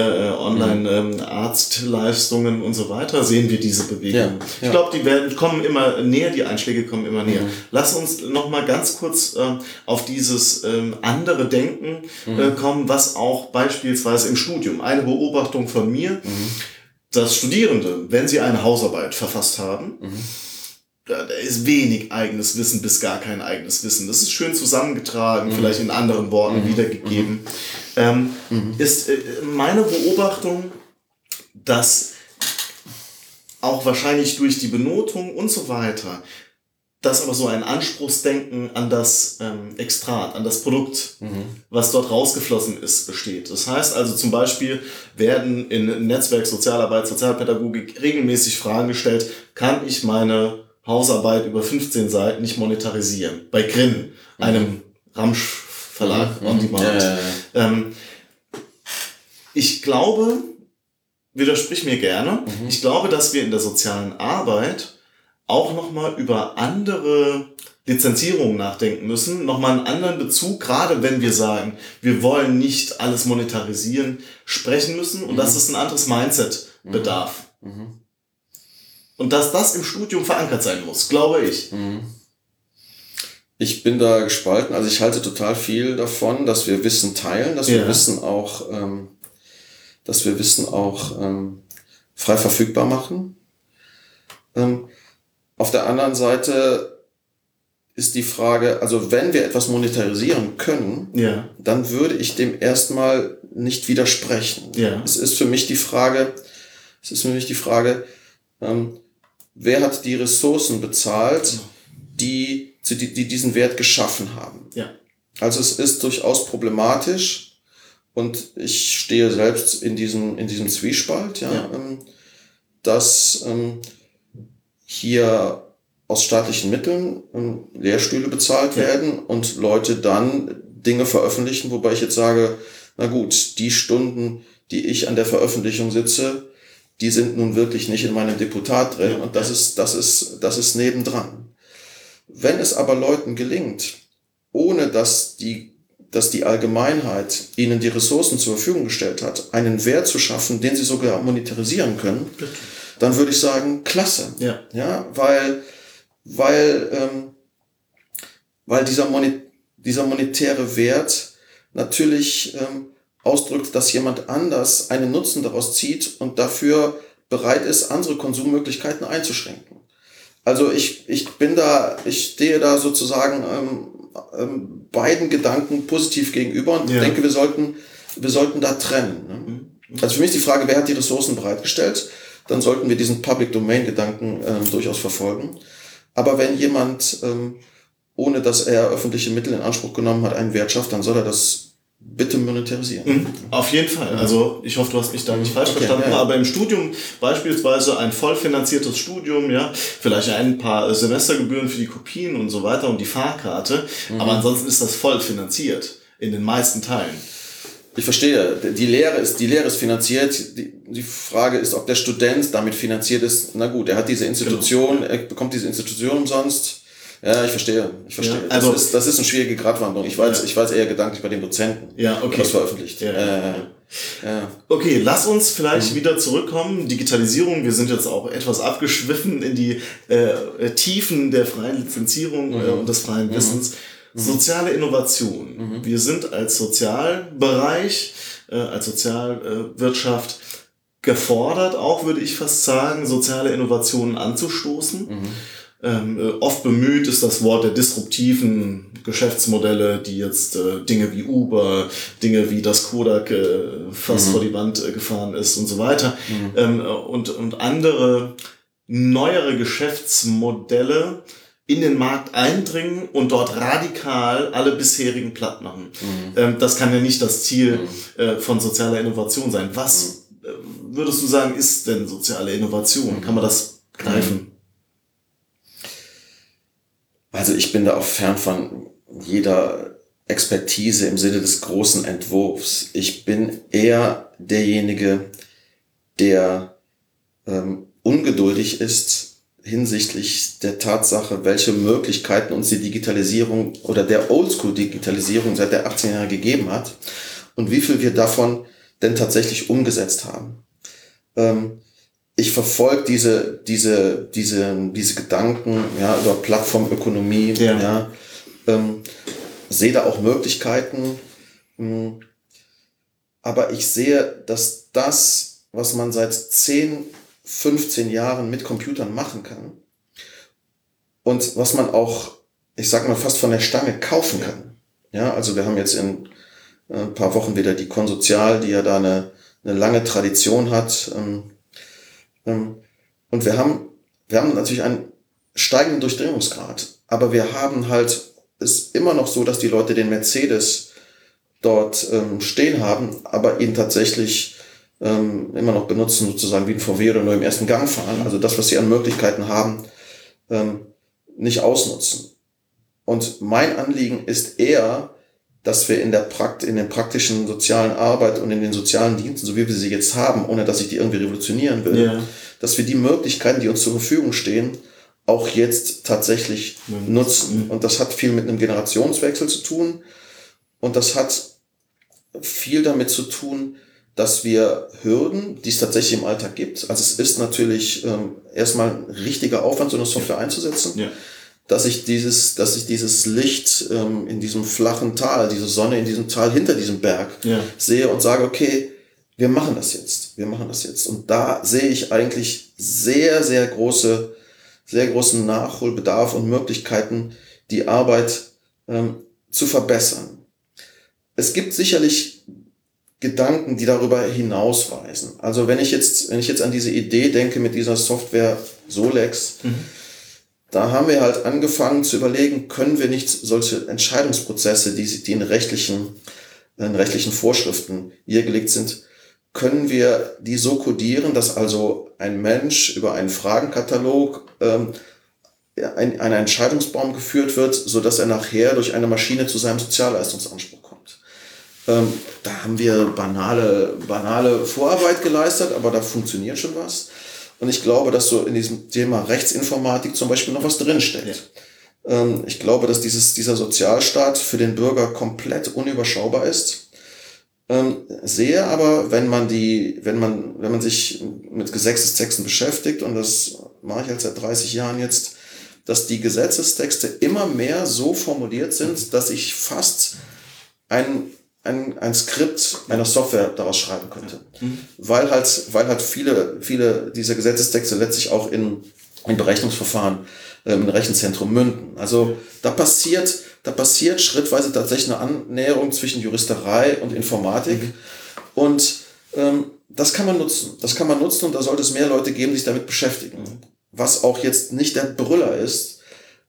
Online-Arztleistungen und so weiter, sehen wir diese Bewegungen. Ja. Ich glaube, die kommen immer näher, die Einschläge kommen immer näher. Lass uns noch mal ganz kurz auf dieses andere Denken kommen, was auch beispielsweise im Studium, eine Beobachtung von mir, dass Studierende, wenn sie eine Hausarbeit verfasst haben, da ist wenig eigenes Wissen bis gar kein eigenes Wissen. Das ist schön zusammengetragen, vielleicht in anderen Worten wiedergegeben. Ist meine Beobachtung, dass auch wahrscheinlich durch die Benotung und so weiter dass aber so ein Anspruchsdenken an das Extrat, an das Produkt, was dort rausgeflossen ist, besteht. Das heißt also zum Beispiel werden in Netzwerk, Sozialarbeit, Sozialpädagogik regelmäßig Fragen gestellt, kann ich meine Hausarbeit über 15 Seiten nicht monetarisieren? Bei Grin, einem Ramsch-Verlag on Demand. Ich glaube, widersprich mir gerne, ich glaube, dass wir in der sozialen Arbeit auch nochmal über andere Lizenzierungen nachdenken müssen, nochmal einen anderen Bezug, gerade wenn wir sagen, wir wollen nicht alles monetarisieren, sprechen müssen und dass es ein anderes Mindset bedarf. Und dass das im Studium verankert sein muss, glaube ich. Ich bin da gespalten, also ich halte total viel davon, dass wir Wissen teilen, dass wir Wissen auch frei verfügbar machen. Auf der anderen Seite ist die Frage, also wenn wir etwas monetarisieren können, dann würde ich dem erstmal nicht widersprechen. Es ist für mich die Frage, wer hat die Ressourcen bezahlt, die diesen Wert geschaffen haben. Also es ist durchaus problematisch und ich stehe selbst in diesem Zwiespalt, dass hier aus staatlichen Mitteln Lehrstühle bezahlt werden und Leute dann Dinge veröffentlichen, wobei ich jetzt sage, na gut, die Stunden, die ich an der Veröffentlichung sitze, die sind nun wirklich nicht in meinem Deputat drin und das ist nebendran. Wenn es aber Leuten gelingt, ohne dass die Allgemeinheit ihnen die Ressourcen zur Verfügung gestellt hat, einen Wert zu schaffen, den sie sogar monetarisieren können, dann würde ich sagen, klasse. Weil dieser monetäre Wert natürlich ausdrückt, dass jemand anders einen Nutzen daraus zieht und dafür bereit ist, andere Konsummöglichkeiten einzuschränken. Also ich stehe da sozusagen beiden Gedanken positiv gegenüber und denke, wir sollten da trennen. Also für mich ist die Frage, wer hat die Ressourcen bereitgestellt? Dann sollten wir diesen Public-Domain-Gedanken durchaus verfolgen. Aber wenn jemand, ohne dass er öffentliche Mittel in Anspruch genommen hat, einen Wert schafft, dann soll er das bitte monetarisieren. Auf jeden Fall. Also ich hoffe, du hast mich da nicht falsch verstanden. Aber im Studium beispielsweise ein vollfinanziertes Studium, vielleicht ein paar Semestergebühren für die Kopien und so weiter und die Fahrkarte. Aber ansonsten ist das voll finanziert in den meisten Teilen. Ich verstehe. Die Lehre ist finanziert. Die Frage ist, ob der Student damit finanziert ist. Na gut, er hat diese Institution, er bekommt diese Institution umsonst. Ja, ich verstehe. Ja, also das ist eine schwierige Gratwanderung. Ich war jetzt eher gedanklich bei den Dozenten, das veröffentlicht. Okay, lass uns vielleicht wieder zurückkommen. Digitalisierung, wir sind jetzt auch etwas abgeschwiffen in die Tiefen der freien Lizenzierung und des freien Wissens. Soziale Innovation. Wir sind als Sozialbereich, als Sozialwirtschaft gefordert, auch würde ich fast sagen, soziale Innovationen anzustoßen. Oft bemüht ist das Wort der disruptiven Geschäftsmodelle, die jetzt Dinge wie Uber, Dinge wie das Kodak fast vor die Wand gefahren ist und so weiter. Und andere neuere Geschäftsmodelle in den Markt eindringen und dort radikal alle bisherigen platt machen. Das kann ja nicht das Ziel von sozialer Innovation sein. Was würdest du sagen, ist denn soziale Innovation? Kann man das greifen? Also ich bin da auch fern von jeder Expertise im Sinne des großen Entwurfs. Ich bin eher derjenige, der ungeduldig ist hinsichtlich der Tatsache, welche Möglichkeiten uns die Digitalisierung oder der Oldschool-Digitalisierung seit der 18 Jahre gegeben hat und wie viel wir davon denn tatsächlich umgesetzt haben. Ich verfolge diese Gedanken über Plattformökonomie, sehe da auch Möglichkeiten, aber ich sehe, dass das, was man seit 10, 15 Jahren mit Computern machen kann und was man auch, ich sag mal, fast von der Stange kaufen kann. Ja, also wir haben jetzt in ein paar Wochen wieder die Consozial, die ja da eine lange Tradition hat. Und wir haben natürlich ein steigenden Durchdringungsgrad. Aber wir haben halt, ist immer noch so, dass die Leute den Mercedes dort stehen haben, aber ihn tatsächlich immer noch benutzen, sozusagen wie ein VW oder nur im ersten Gang fahren. Also das, was sie an Möglichkeiten haben, nicht ausnutzen. Und mein Anliegen ist eher, dass wir in den praktischen sozialen Arbeit und in den sozialen Diensten, so wie wir sie jetzt haben, ohne dass ich die irgendwie revolutionieren will, dass wir die Möglichkeiten, die uns zur Verfügung stehen, auch jetzt tatsächlich nutzen. Und das hat viel mit einem Generationswechsel zu tun. Und das hat viel damit zu tun, dass wir Hürden, die es tatsächlich im Alltag gibt, also es ist natürlich erstmal ein richtiger Aufwand, so eine Software einzusetzen, dass ich dieses Licht in diesem flachen Tal, diese Sonne in diesem Tal hinter diesem Berg sehe und sage, okay, wir machen das jetzt. Und da sehe ich eigentlich sehr, sehr großen Nachholbedarf und Möglichkeiten, die Arbeit zu verbessern. Es gibt sicherlich Gedanken, die darüber hinausweisen. Also wenn ich jetzt an diese Idee denke mit dieser Software Solex, da haben wir halt angefangen zu überlegen, können wir nicht solche Entscheidungsprozesse, die in rechtlichen Vorschriften hier gelegt sind, können wir die so codieren, dass also ein Mensch über einen Fragenkatalog einen Entscheidungsbaum geführt wird, so dass er nachher durch eine Maschine zu seinem Sozialleistungsanspruch kommt. Da haben wir banale Vorarbeit geleistet, aber da funktioniert schon was. Und ich glaube, dass so in diesem Thema Rechtsinformatik zum Beispiel noch was drinsteckt. Ich glaube, dass dieser Sozialstaat für den Bürger komplett unüberschaubar ist. Sehe aber, wenn man sich mit Gesetzestexten beschäftigt, und das mache ich halt seit 30 Jahren jetzt, dass die Gesetzestexte immer mehr so formuliert sind, dass ich fast ein Skript einer Software daraus schreiben könnte. Weil halt viele dieser Gesetzestexte letztlich auch in Berechnungsverfahren im Rechenzentrum münden. Also da passiert schrittweise tatsächlich eine Annäherung zwischen Juristerei und Informatik. Und das kann man nutzen. Und da sollte es mehr Leute geben, die sich damit beschäftigen. Was auch jetzt nicht der Brüller ist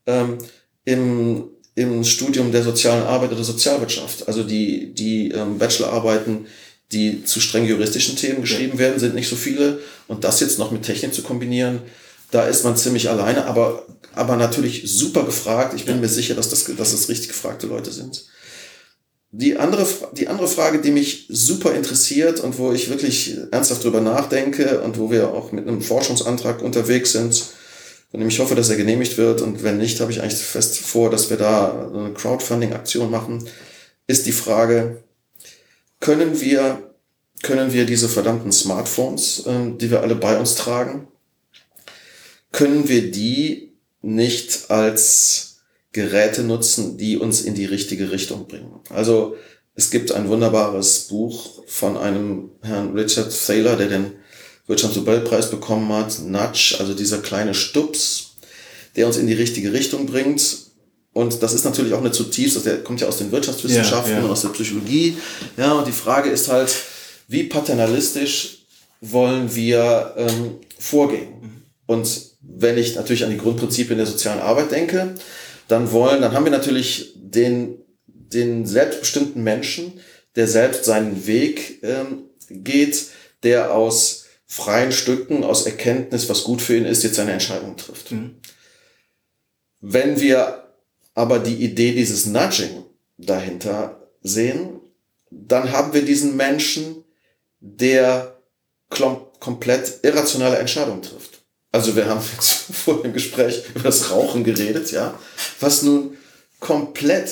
im Studium der sozialen Arbeit oder Sozialwirtschaft. Also die Bachelorarbeiten, die zu streng juristischen Themen geschrieben werden, sind nicht so viele. Und das jetzt noch mit Technik zu kombinieren, da ist man ziemlich alleine, aber natürlich super gefragt. Ich bin mir sicher, dass das richtig gefragte Leute sind. Die andere Frage, die mich super interessiert und wo ich wirklich ernsthaft drüber nachdenke und wo wir auch mit einem Forschungsantrag unterwegs sind, von dem ich hoffe, dass er genehmigt wird, und wenn nicht, habe ich eigentlich fest vor, dass wir da eine Crowdfunding-Aktion machen, ist die Frage, können wir diese verdammten Smartphones, die wir alle bei uns tragen, können wir die nicht als Geräte nutzen, die uns in die richtige Richtung bringen? Also es gibt ein wunderbares Buch von einem Herrn Richard Thaler, der den Wirtschaftsnobelpreis bekommen hat, Nudge, also dieser kleine Stups, der uns in die richtige Richtung bringt. Und das ist natürlich auch eine zutiefst, der kommt ja aus den Wirtschaftswissenschaften und aus der Psychologie. Ja, und die Frage ist halt, wie paternalistisch wollen wir vorgehen? Und wenn ich natürlich an die Grundprinzipien der sozialen Arbeit denke, dann haben wir natürlich den selbstbestimmten Menschen, der selbst seinen Weg geht, der aus freien Stücken, aus Erkenntnis, was gut für ihn ist, jetzt seine Entscheidung trifft. Wenn wir aber die Idee dieses Nudging dahinter sehen, dann haben wir diesen Menschen, der komplett irrationale Entscheidungen trifft. Also wir haben jetzt vor dem Gespräch über das Rauchen geredet, ja, was nun komplett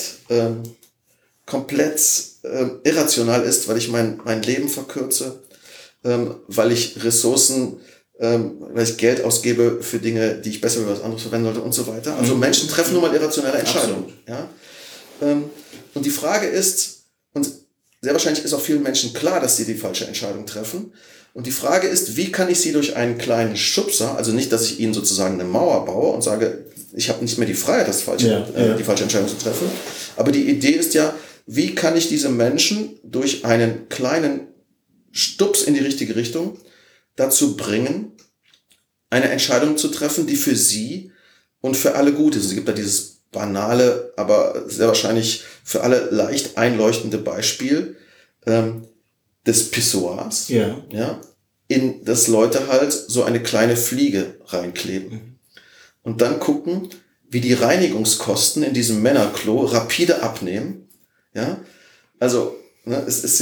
irrational ist, weil ich mein Leben verkürze, weil ich Ressourcen, weil ich Geld ausgebe für Dinge, die ich besser für was anderes verwenden sollte und so weiter. Also Menschen treffen nun mal irrationale Entscheidungen. Ja? Und die Frage ist, und sehr wahrscheinlich ist auch vielen Menschen klar, dass sie die falsche Entscheidung treffen. Und die Frage ist, wie kann ich sie durch einen kleinen Schubser, also nicht, dass ich ihnen sozusagen eine Mauer baue und sage, ich habe nicht mehr die Freiheit, die falsche Entscheidung zu treffen. Aber die Idee ist ja, wie kann ich diese Menschen durch einen kleinen Stups in die richtige Richtung dazu bringen, eine Entscheidung zu treffen, die für sie und für alle gut ist. Es gibt da dieses banale, aber sehr wahrscheinlich für alle leicht einleuchtende Beispiel des Pissoirs, ja, in das Leute halt so eine kleine Fliege reinkleben und dann gucken, wie die Reinigungskosten in diesem Männerklo rapide abnehmen. Ja, also es ist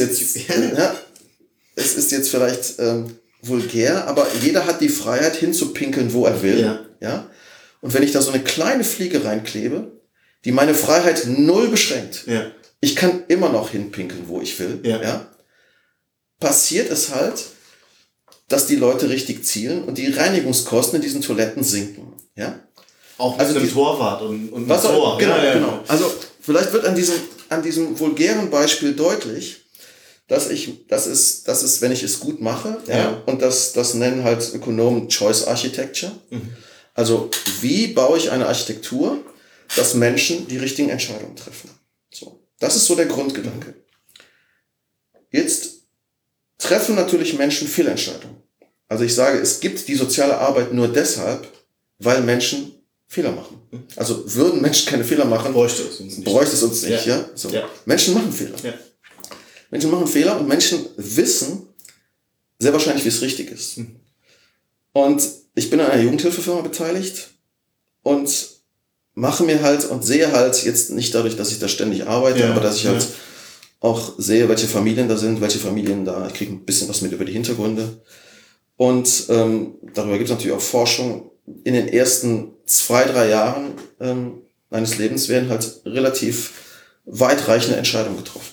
jetzt vielleicht vulgär, aber jeder hat die Freiheit hinzupinkeln, wo er will. Ja. Und wenn ich da so eine kleine Fliege reinklebe, die meine Freiheit null beschränkt, ich kann immer noch hinpinkeln, wo ich will. Ja. Passiert es halt, dass die Leute richtig zielen und die Reinigungskosten in diesen Toiletten sinken. Ja. Auch mit dem Torwart und was Tor. Genau. Also vielleicht wird an diesem vulgären Beispiel deutlich, dass es, wenn ich es gut mache, und das nennen halt Ökonomen Choice Architecture. Also wie baue ich eine Architektur, dass Menschen die richtigen Entscheidungen treffen. So, das ist so der Grundgedanke. Jetzt treffen natürlich Menschen Fehlentscheidungen. Also ich sage, es gibt die soziale Arbeit nur deshalb, weil Menschen Fehler machen. Also würden Menschen keine Fehler machen, bräuchte es uns nicht. Ja. So. Menschen machen Fehler. Ja. Menschen machen Fehler und Menschen wissen sehr wahrscheinlich, wie es richtig ist. Und ich bin an einer Jugendhilfefirma beteiligt und mache mir halt und sehe halt jetzt nicht dadurch, dass ich da ständig arbeite, aber dass ich halt auch sehe, welche Familien da sind, ich kriege ein bisschen was mit über die Hintergründe. Und darüber gibt es natürlich auch Forschung. In den ersten 2-3 Jahren eines Lebens werden halt relativ weitreichende Entscheidungen getroffen.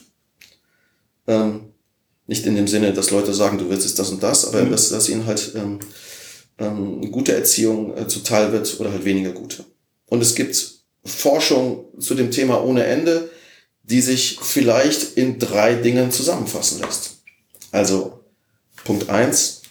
Nicht in dem Sinne, dass Leute sagen, du willst jetzt das und das, aber dass ihnen halt gute Erziehung zuteil wird oder halt weniger gute. Und es gibt Forschung zu dem Thema ohne Ende, die sich vielleicht in 3 Dingen zusammenfassen lässt. Also Punkt 1,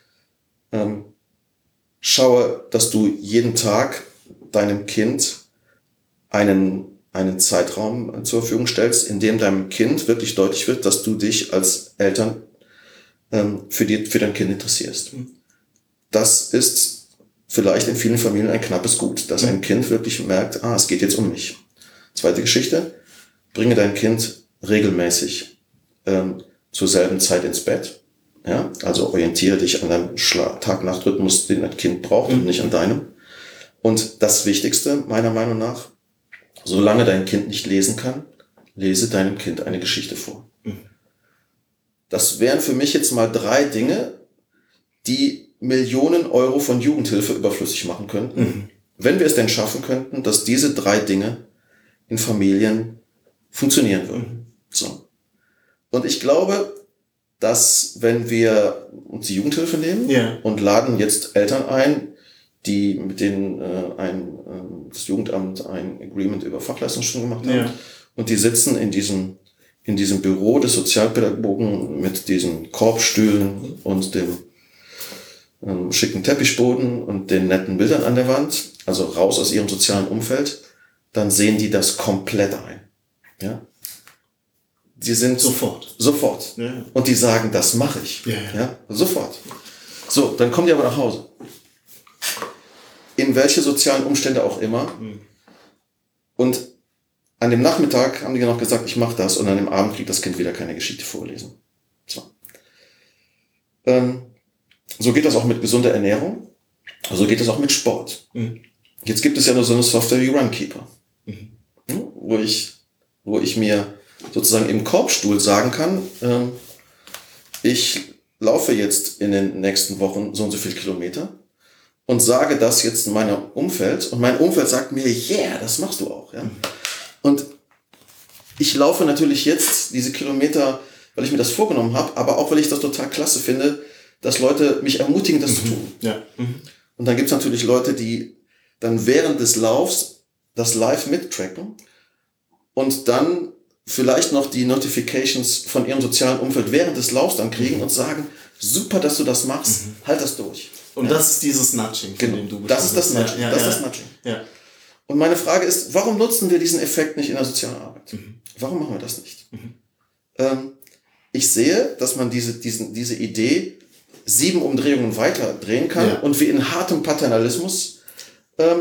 schaue, dass du jeden Tag deinem Kind einen Zeitraum zur Verfügung stellst, in dem deinem Kind wirklich deutlich wird, dass du dich als Eltern für dein Kind interessierst. Das ist vielleicht in vielen Familien ein knappes Gut, dass ein Kind wirklich merkt, es geht jetzt um mich. Zweite Geschichte, bringe dein Kind regelmäßig zur selben Zeit ins Bett. Ja, also orientiere dich an deinem Tag-Nacht-Rhythmus, den dein Kind braucht und nicht an deinem. Und das Wichtigste, meiner Meinung nach, solange dein Kind nicht lesen kann, lese deinem Kind eine Geschichte vor. Das wären für mich jetzt mal 3 Dinge, die Millionen Euro von Jugendhilfe überflüssig machen könnten, wenn wir es denn schaffen könnten, dass diese 3 Dinge in Familien funktionieren würden. So. Und ich glaube, dass wenn wir uns die Jugendhilfe nehmen und laden jetzt Eltern ein, die mit denen das Jugendamt ein Agreement über Fachleistungsstunden gemacht haben, und die sitzen in diesem Büro des Sozialpädagogen mit diesen Korbstühlen und dem schicken Teppichboden und den netten Bildern an der Wand, also raus aus ihrem sozialen Umfeld, dann sehen die das komplett ein. Ja? Die sind sofort. Ja. Und die sagen, das mache ich. Ja? Sofort. So, dann kommen die aber nach Hause. In welche sozialen Umstände auch immer. Und an dem Nachmittag haben die noch gesagt, ich mache das, und an dem Abend kriegt das Kind wieder keine Geschichte vorlesen. So. So geht das auch mit gesunder Ernährung. So geht das auch mit Sport. Jetzt gibt es ja nur so eine Software wie Runkeeper. Wo ich mir sozusagen im Korbstuhl sagen kann, ich laufe jetzt in den nächsten Wochen so und so viele Kilometer und sage das jetzt in meinem Umfeld, und mein Umfeld sagt mir, das machst du auch. Ja? Und ich laufe natürlich jetzt diese Kilometer, weil ich mir das vorgenommen habe, aber auch, weil ich das total klasse finde, dass Leute mich ermutigen, das zu tun. Und dann gibt es natürlich Leute, die dann während des Laufs das live mittracken und dann vielleicht noch die Notifications von ihrem sozialen Umfeld während des Laufs dann kriegen und sagen, super, dass du das machst, halt das durch. Und das ist dieses Nudging, von dem du gesprochen hast. Das ist das Nudging. Das ist das Nudging. Ja. Und meine Frage ist, warum nutzen wir diesen Effekt nicht in der sozialen Arbeit? Warum machen wir das nicht? Ich sehe, dass man diese Idee 7 Umdrehungen weiter drehen kann und wir in hartem Paternalismus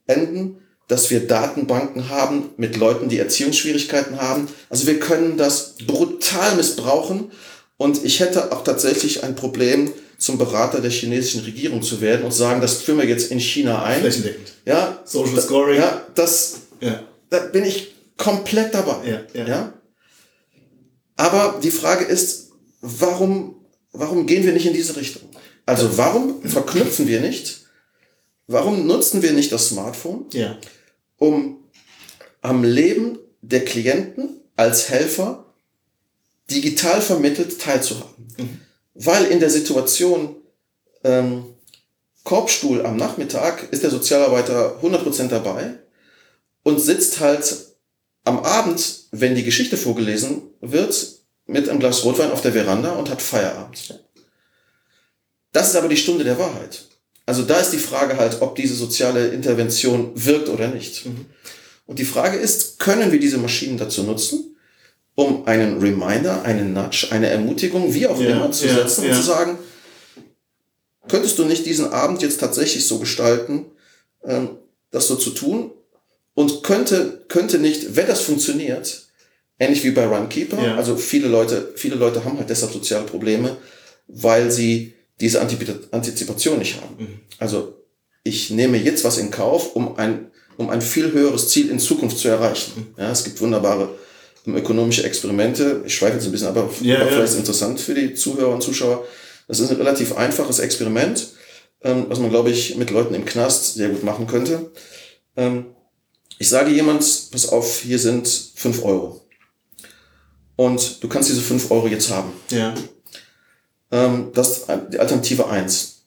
enden, dass wir Datenbanken haben mit Leuten, die Erziehungsschwierigkeiten haben. Also wir können das brutal missbrauchen und ich hätte auch tatsächlich ein Problem, zum Berater der chinesischen Regierung zu werden und sagen, das führen wir jetzt in China ein. Flächendeckend. Ja, Social Scoring. Ja, da bin ich komplett dabei. Ja. Aber die Frage ist, warum gehen wir nicht in diese Richtung? Also warum verknüpfen wir nicht, warum nutzen wir nicht das Smartphone, um am Leben der Klienten als Helfer digital vermittelt teilzuhaben? Weil in der Situation Korbstuhl am Nachmittag ist der Sozialarbeiter 100% dabei und sitzt halt am Abend, wenn die Geschichte vorgelesen wird, mit einem Glas Rotwein auf der Veranda und hat Feierabend. Das ist aber die Stunde der Wahrheit. Also da ist die Frage halt, ob diese soziale Intervention wirkt oder nicht. Und die Frage ist, können wir diese Maschinen dazu nutzen, um einen Reminder, einen Nudge, eine Ermutigung, wie auch immer zu setzen und zu sagen, könntest du nicht diesen Abend jetzt tatsächlich so gestalten, das so zu tun? Und könnte nicht, wenn das funktioniert, ähnlich wie bei Runkeeper, also viele Leute haben halt deshalb soziale Probleme, weil sie diese Antizipation nicht haben. Also ich nehme jetzt was in Kauf, um ein viel höheres Ziel in Zukunft zu erreichen. Ja, es gibt wunderbare ökonomische Experimente. Ich schweife jetzt ein bisschen, aber vielleicht ist es interessant für die Zuhörer und Zuschauer. Das ist ein relativ einfaches Experiment, was man, glaube ich, mit Leuten im Knast sehr gut machen könnte. Ich sage jemand, pass auf, hier sind 5 Euro. Und du kannst diese 5 Euro jetzt haben. Ja. Das ist die Alternative 1.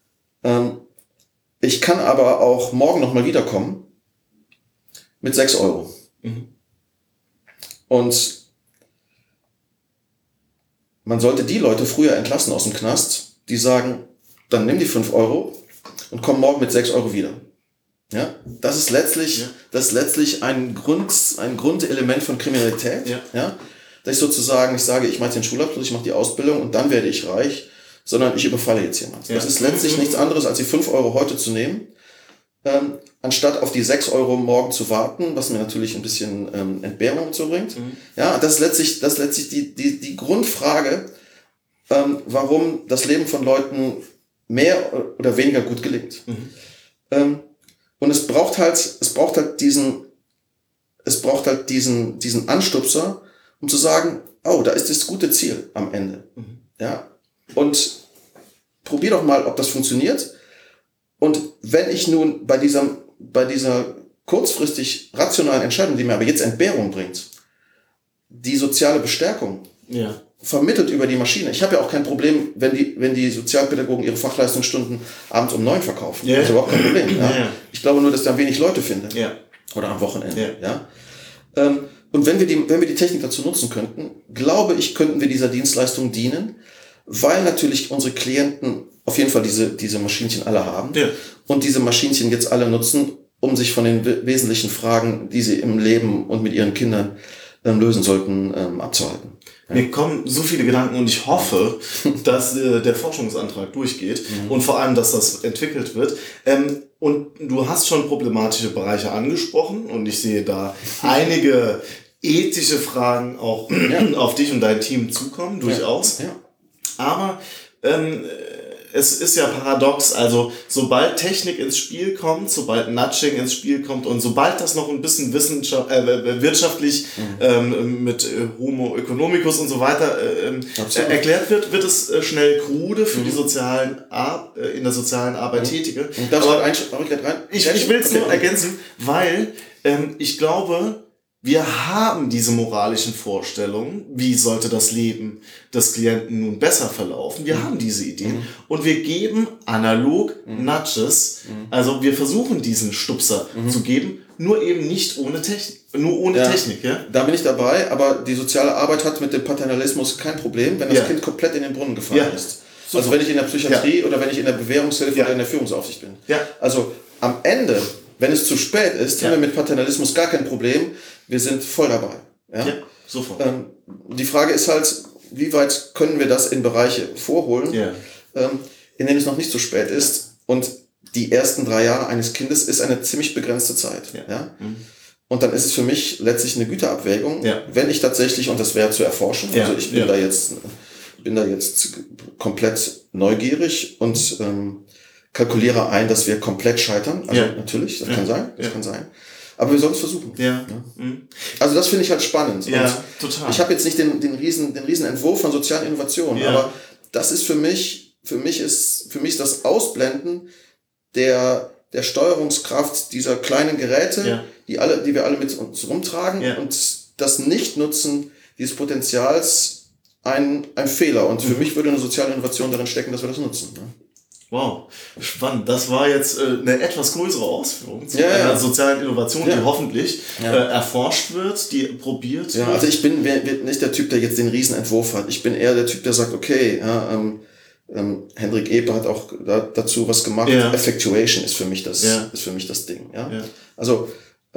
Ich kann aber auch morgen nochmal wiederkommen mit 6 Euro. Und man sollte die Leute früher entlassen aus dem Knast, die sagen, dann nimm die 5 Euro und komm morgen mit 6 Euro wieder. Ja, das ist letztlich ein Grundelement von Kriminalität. Ja, dass ich sozusagen, ich sage, ich mache den Schulabschluss, ich mache die Ausbildung und dann werde ich reich, sondern ich überfalle jetzt jemand. Das ist letztlich nichts anderes, als die 5 Euro heute zu nehmen, anstatt auf die 6 Euro morgen zu warten, was mir natürlich ein bisschen Entbehrung zubringt. Ja, das ist letztlich die Grundfrage, warum das Leben von Leuten mehr oder weniger gut gelingt. Und es braucht halt diesen Anstupser, um zu sagen, oh, da ist das gute Ziel am Ende. Ja. Und probier doch mal, ob das funktioniert. Und wenn ich nun bei dieser kurzfristig rationalen Entscheidung, die mir aber jetzt Entbehrung bringt, die soziale Bestärkung vermittelt über die Maschine. Ich habe ja auch kein Problem, wenn die Sozialpädagogen ihre Fachleistungsstunden abends um 9 verkaufen. Das ist überhaupt kein Problem. Ja. Ich glaube nur, dass da wenig Leute finden. Oder am Wochenende. Ja. Und wenn wir die Technik dazu nutzen könnten, glaube ich, könnten wir dieser Dienstleistung dienen, weil natürlich unsere Klienten auf jeden Fall diese Maschinchen alle haben und diese Maschinchen jetzt alle nutzen, um sich von den wesentlichen Fragen, die sie im Leben und mit ihren Kindern lösen sollten, abzuhalten. Mir kommen so viele Gedanken und ich hoffe, dass der Forschungsantrag durchgeht und vor allem, dass das entwickelt wird. Und du hast schon problematische Bereiche angesprochen und ich sehe da einige ethische Fragen auch auf dich und dein Team zukommen, durchaus. Aber es ist ja paradox, also sobald Technik ins Spiel kommt, sobald Nudging ins Spiel kommt und sobald das noch ein bisschen wirtschaftlich mit Homo economicus und so weiter erklärt wird es schnell krude für die in der sozialen Arbeit Tätige. Aber ich will es nur ergänzen, weil ich glaube, wir haben diese moralischen Vorstellungen, wie sollte das Leben des Klienten nun besser verlaufen. Wir haben diese Ideen und wir geben analog Nudges, also wir versuchen diesen Stupser zu geben, nur eben nicht ohne Technik, Technik. Ja? Da bin ich dabei, aber die soziale Arbeit hat mit dem Paternalismus kein Problem, wenn das Kind komplett in den Brunnen gefallen ist. Super. Also wenn ich in der Psychiatrie oder wenn ich in der Bewährungshilfe oder in der Führungsaufsicht bin. Also am Ende, wenn es zu spät ist, haben wir mit Paternalismus gar kein Problem. Wir sind voll dabei. Ja, sofort. Die Frage ist halt, wie weit können wir das in Bereiche vorholen, in denen es noch nicht so spät ist. Und die ersten 3 Jahre eines Kindes ist eine ziemlich begrenzte Zeit. Ja? Und dann ist es für mich letztlich eine Güterabwägung, wenn ich tatsächlich, und das wäre zu erforschen, also ich bin da jetzt komplett neugierig und kalkuliere ein, dass wir komplett scheitern. Also natürlich, das kann sein. Aber wir sollen es versuchen. Also das finde ich halt spannend. Ja, und total. Ich habe jetzt nicht den riesen Entwurf von sozialen Innovationen, aber das ist für mich ist das Ausblenden der Steuerungskraft dieser kleinen Geräte, die wir alle mit uns rumtragen und das Nicht-Nutzen dieses Potenzials ein Fehler. Und für mich würde eine soziale Innovation darin stecken, dass wir das nutzen. Ne? Wow, spannend. Das war jetzt eine etwas größere Ausführung zu einer sozialen Innovation, die hoffentlich erforscht wird, die probiert wird. Also ich bin nicht der Typ, der jetzt den Riesenentwurf hat. Ich bin eher der Typ, der sagt, okay, Hendrik Epe hat auch dazu was gemacht. Effectuation ist für mich das Ding. Ja? Also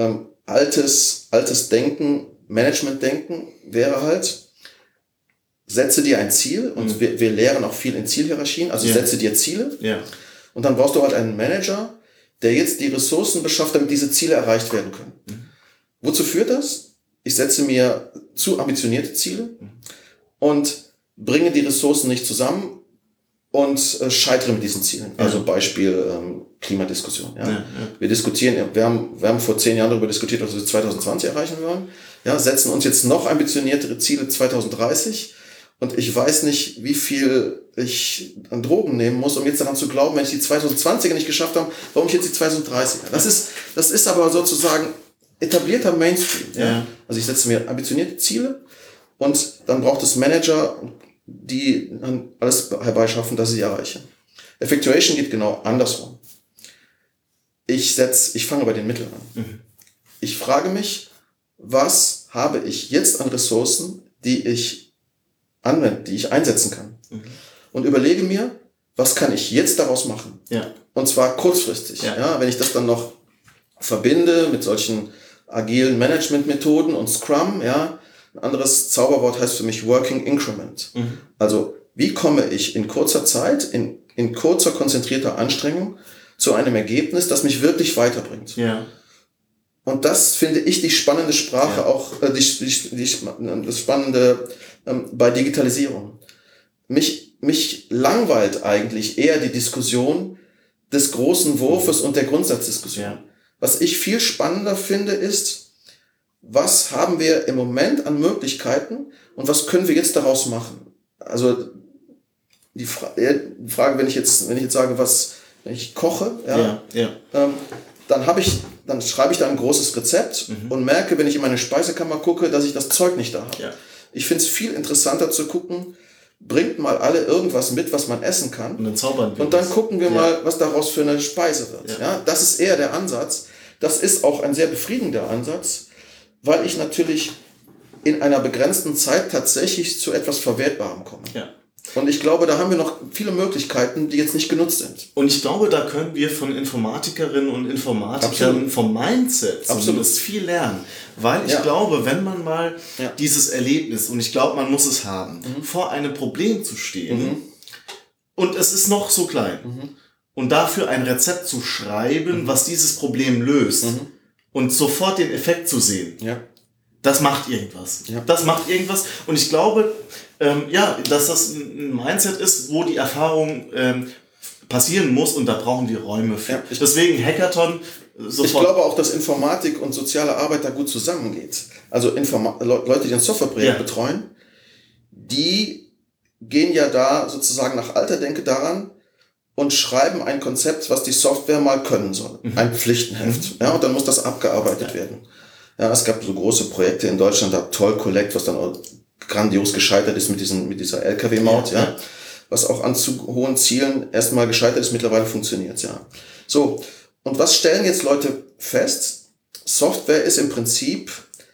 altes Denken, Management-Denken wäre halt, setze dir ein Ziel und wir lehren auch viel in Zielhierarchien, also setze dir Ziele und dann brauchst du halt einen Manager, der jetzt die Ressourcen beschafft, damit diese Ziele erreicht werden können. Wozu führt das? Ich setze mir zu ambitionierte Ziele und bringe die Ressourcen nicht zusammen und scheitere mit diesen Zielen. Also Beispiel Klimadiskussion. Wir diskutieren, wir haben vor 10 Jahren darüber diskutiert, was wir 2020 erreichen wollen. Setzen uns jetzt noch ambitioniertere Ziele 2030. Und ich weiß nicht, wie viel ich an Drogen nehmen muss, um jetzt daran zu glauben, wenn ich die 2020er nicht geschafft habe, warum ich jetzt die 2030er. Das ist aber sozusagen etablierter Mainstream. Also ich setze mir ambitionierte Ziele und dann braucht es Manager, die dann alles herbeischaffen, dass ich sie erreiche. Effectuation geht genau andersrum. Ich fange bei den Mitteln an. Ich frage mich, was habe ich jetzt an Ressourcen, die ich einsetzen kann. Und überlege mir, was kann ich jetzt daraus machen? Und zwar kurzfristig. Wenn ich das dann noch verbinde mit solchen agilen Management-Methoden und Scrum, ein anderes Zauberwort heißt für mich Working Increment. Also, wie komme ich in kurzer Zeit, in kurzer, konzentrierter Anstrengung zu einem Ergebnis, das mich wirklich weiterbringt? Und das finde ich die spannende Sprache auch, das Spannende bei Digitalisierung. Mich langweilt eigentlich eher die Diskussion des großen Wurfes und der Grundsatzdiskussion. Was ich viel spannender finde, ist, was haben wir im Moment an Möglichkeiten und was können wir jetzt daraus machen? Also die Frage, wenn ich jetzt sage, wenn ich koche, dann schreibe ich da ein großes Rezept und merke, wenn ich in meine Speisekammer gucke, dass ich das Zeug nicht da habe. Ich finde es viel interessanter zu gucken, bringt mal alle irgendwas mit, was man essen kann. Und dann gucken wir mal, was daraus für eine Speise wird. Das ist eher der Ansatz. Das ist auch ein sehr befriedigender Ansatz, weil ich natürlich in einer begrenzten Zeit tatsächlich zu etwas Verwertbarem komme. Und ich glaube, da haben wir noch viele Möglichkeiten, die jetzt nicht genutzt sind. Und ich glaube, da können wir von Informatikerinnen und Informatikern vom Mindset zumindest viel lernen. Weil ich glaube, wenn man mal dieses Erlebnis, und ich glaube, man muss es haben, vor einem Problem zu stehen und es ist noch so klein und dafür ein Rezept zu schreiben, was dieses Problem löst und sofort den Effekt zu sehen. Das macht irgendwas. Das macht irgendwas. Und ich glaube, dass das ein Mindset ist, wo die Erfahrung passieren muss und da brauchen wir Räume für. Deswegen Hackathon sofort. Ich glaube auch, dass Informatik und soziale Arbeit da gut zusammengeht. Also Leute, die ein Softwareprojekt betreuen, die gehen ja da sozusagen nach alter Denke daran und schreiben ein Konzept, was die Software mal können soll. Ein Pflichtenheft. Und dann muss das abgearbeitet werden. Es gab so große Projekte in Deutschland, da Toll Collect, was dann auch grandios gescheitert ist mit dieser LKW-Maut, was auch an zu hohen Zielen erstmal gescheitert ist, mittlerweile funktioniert So, und was stellen jetzt Leute fest? Software ist im Prinzip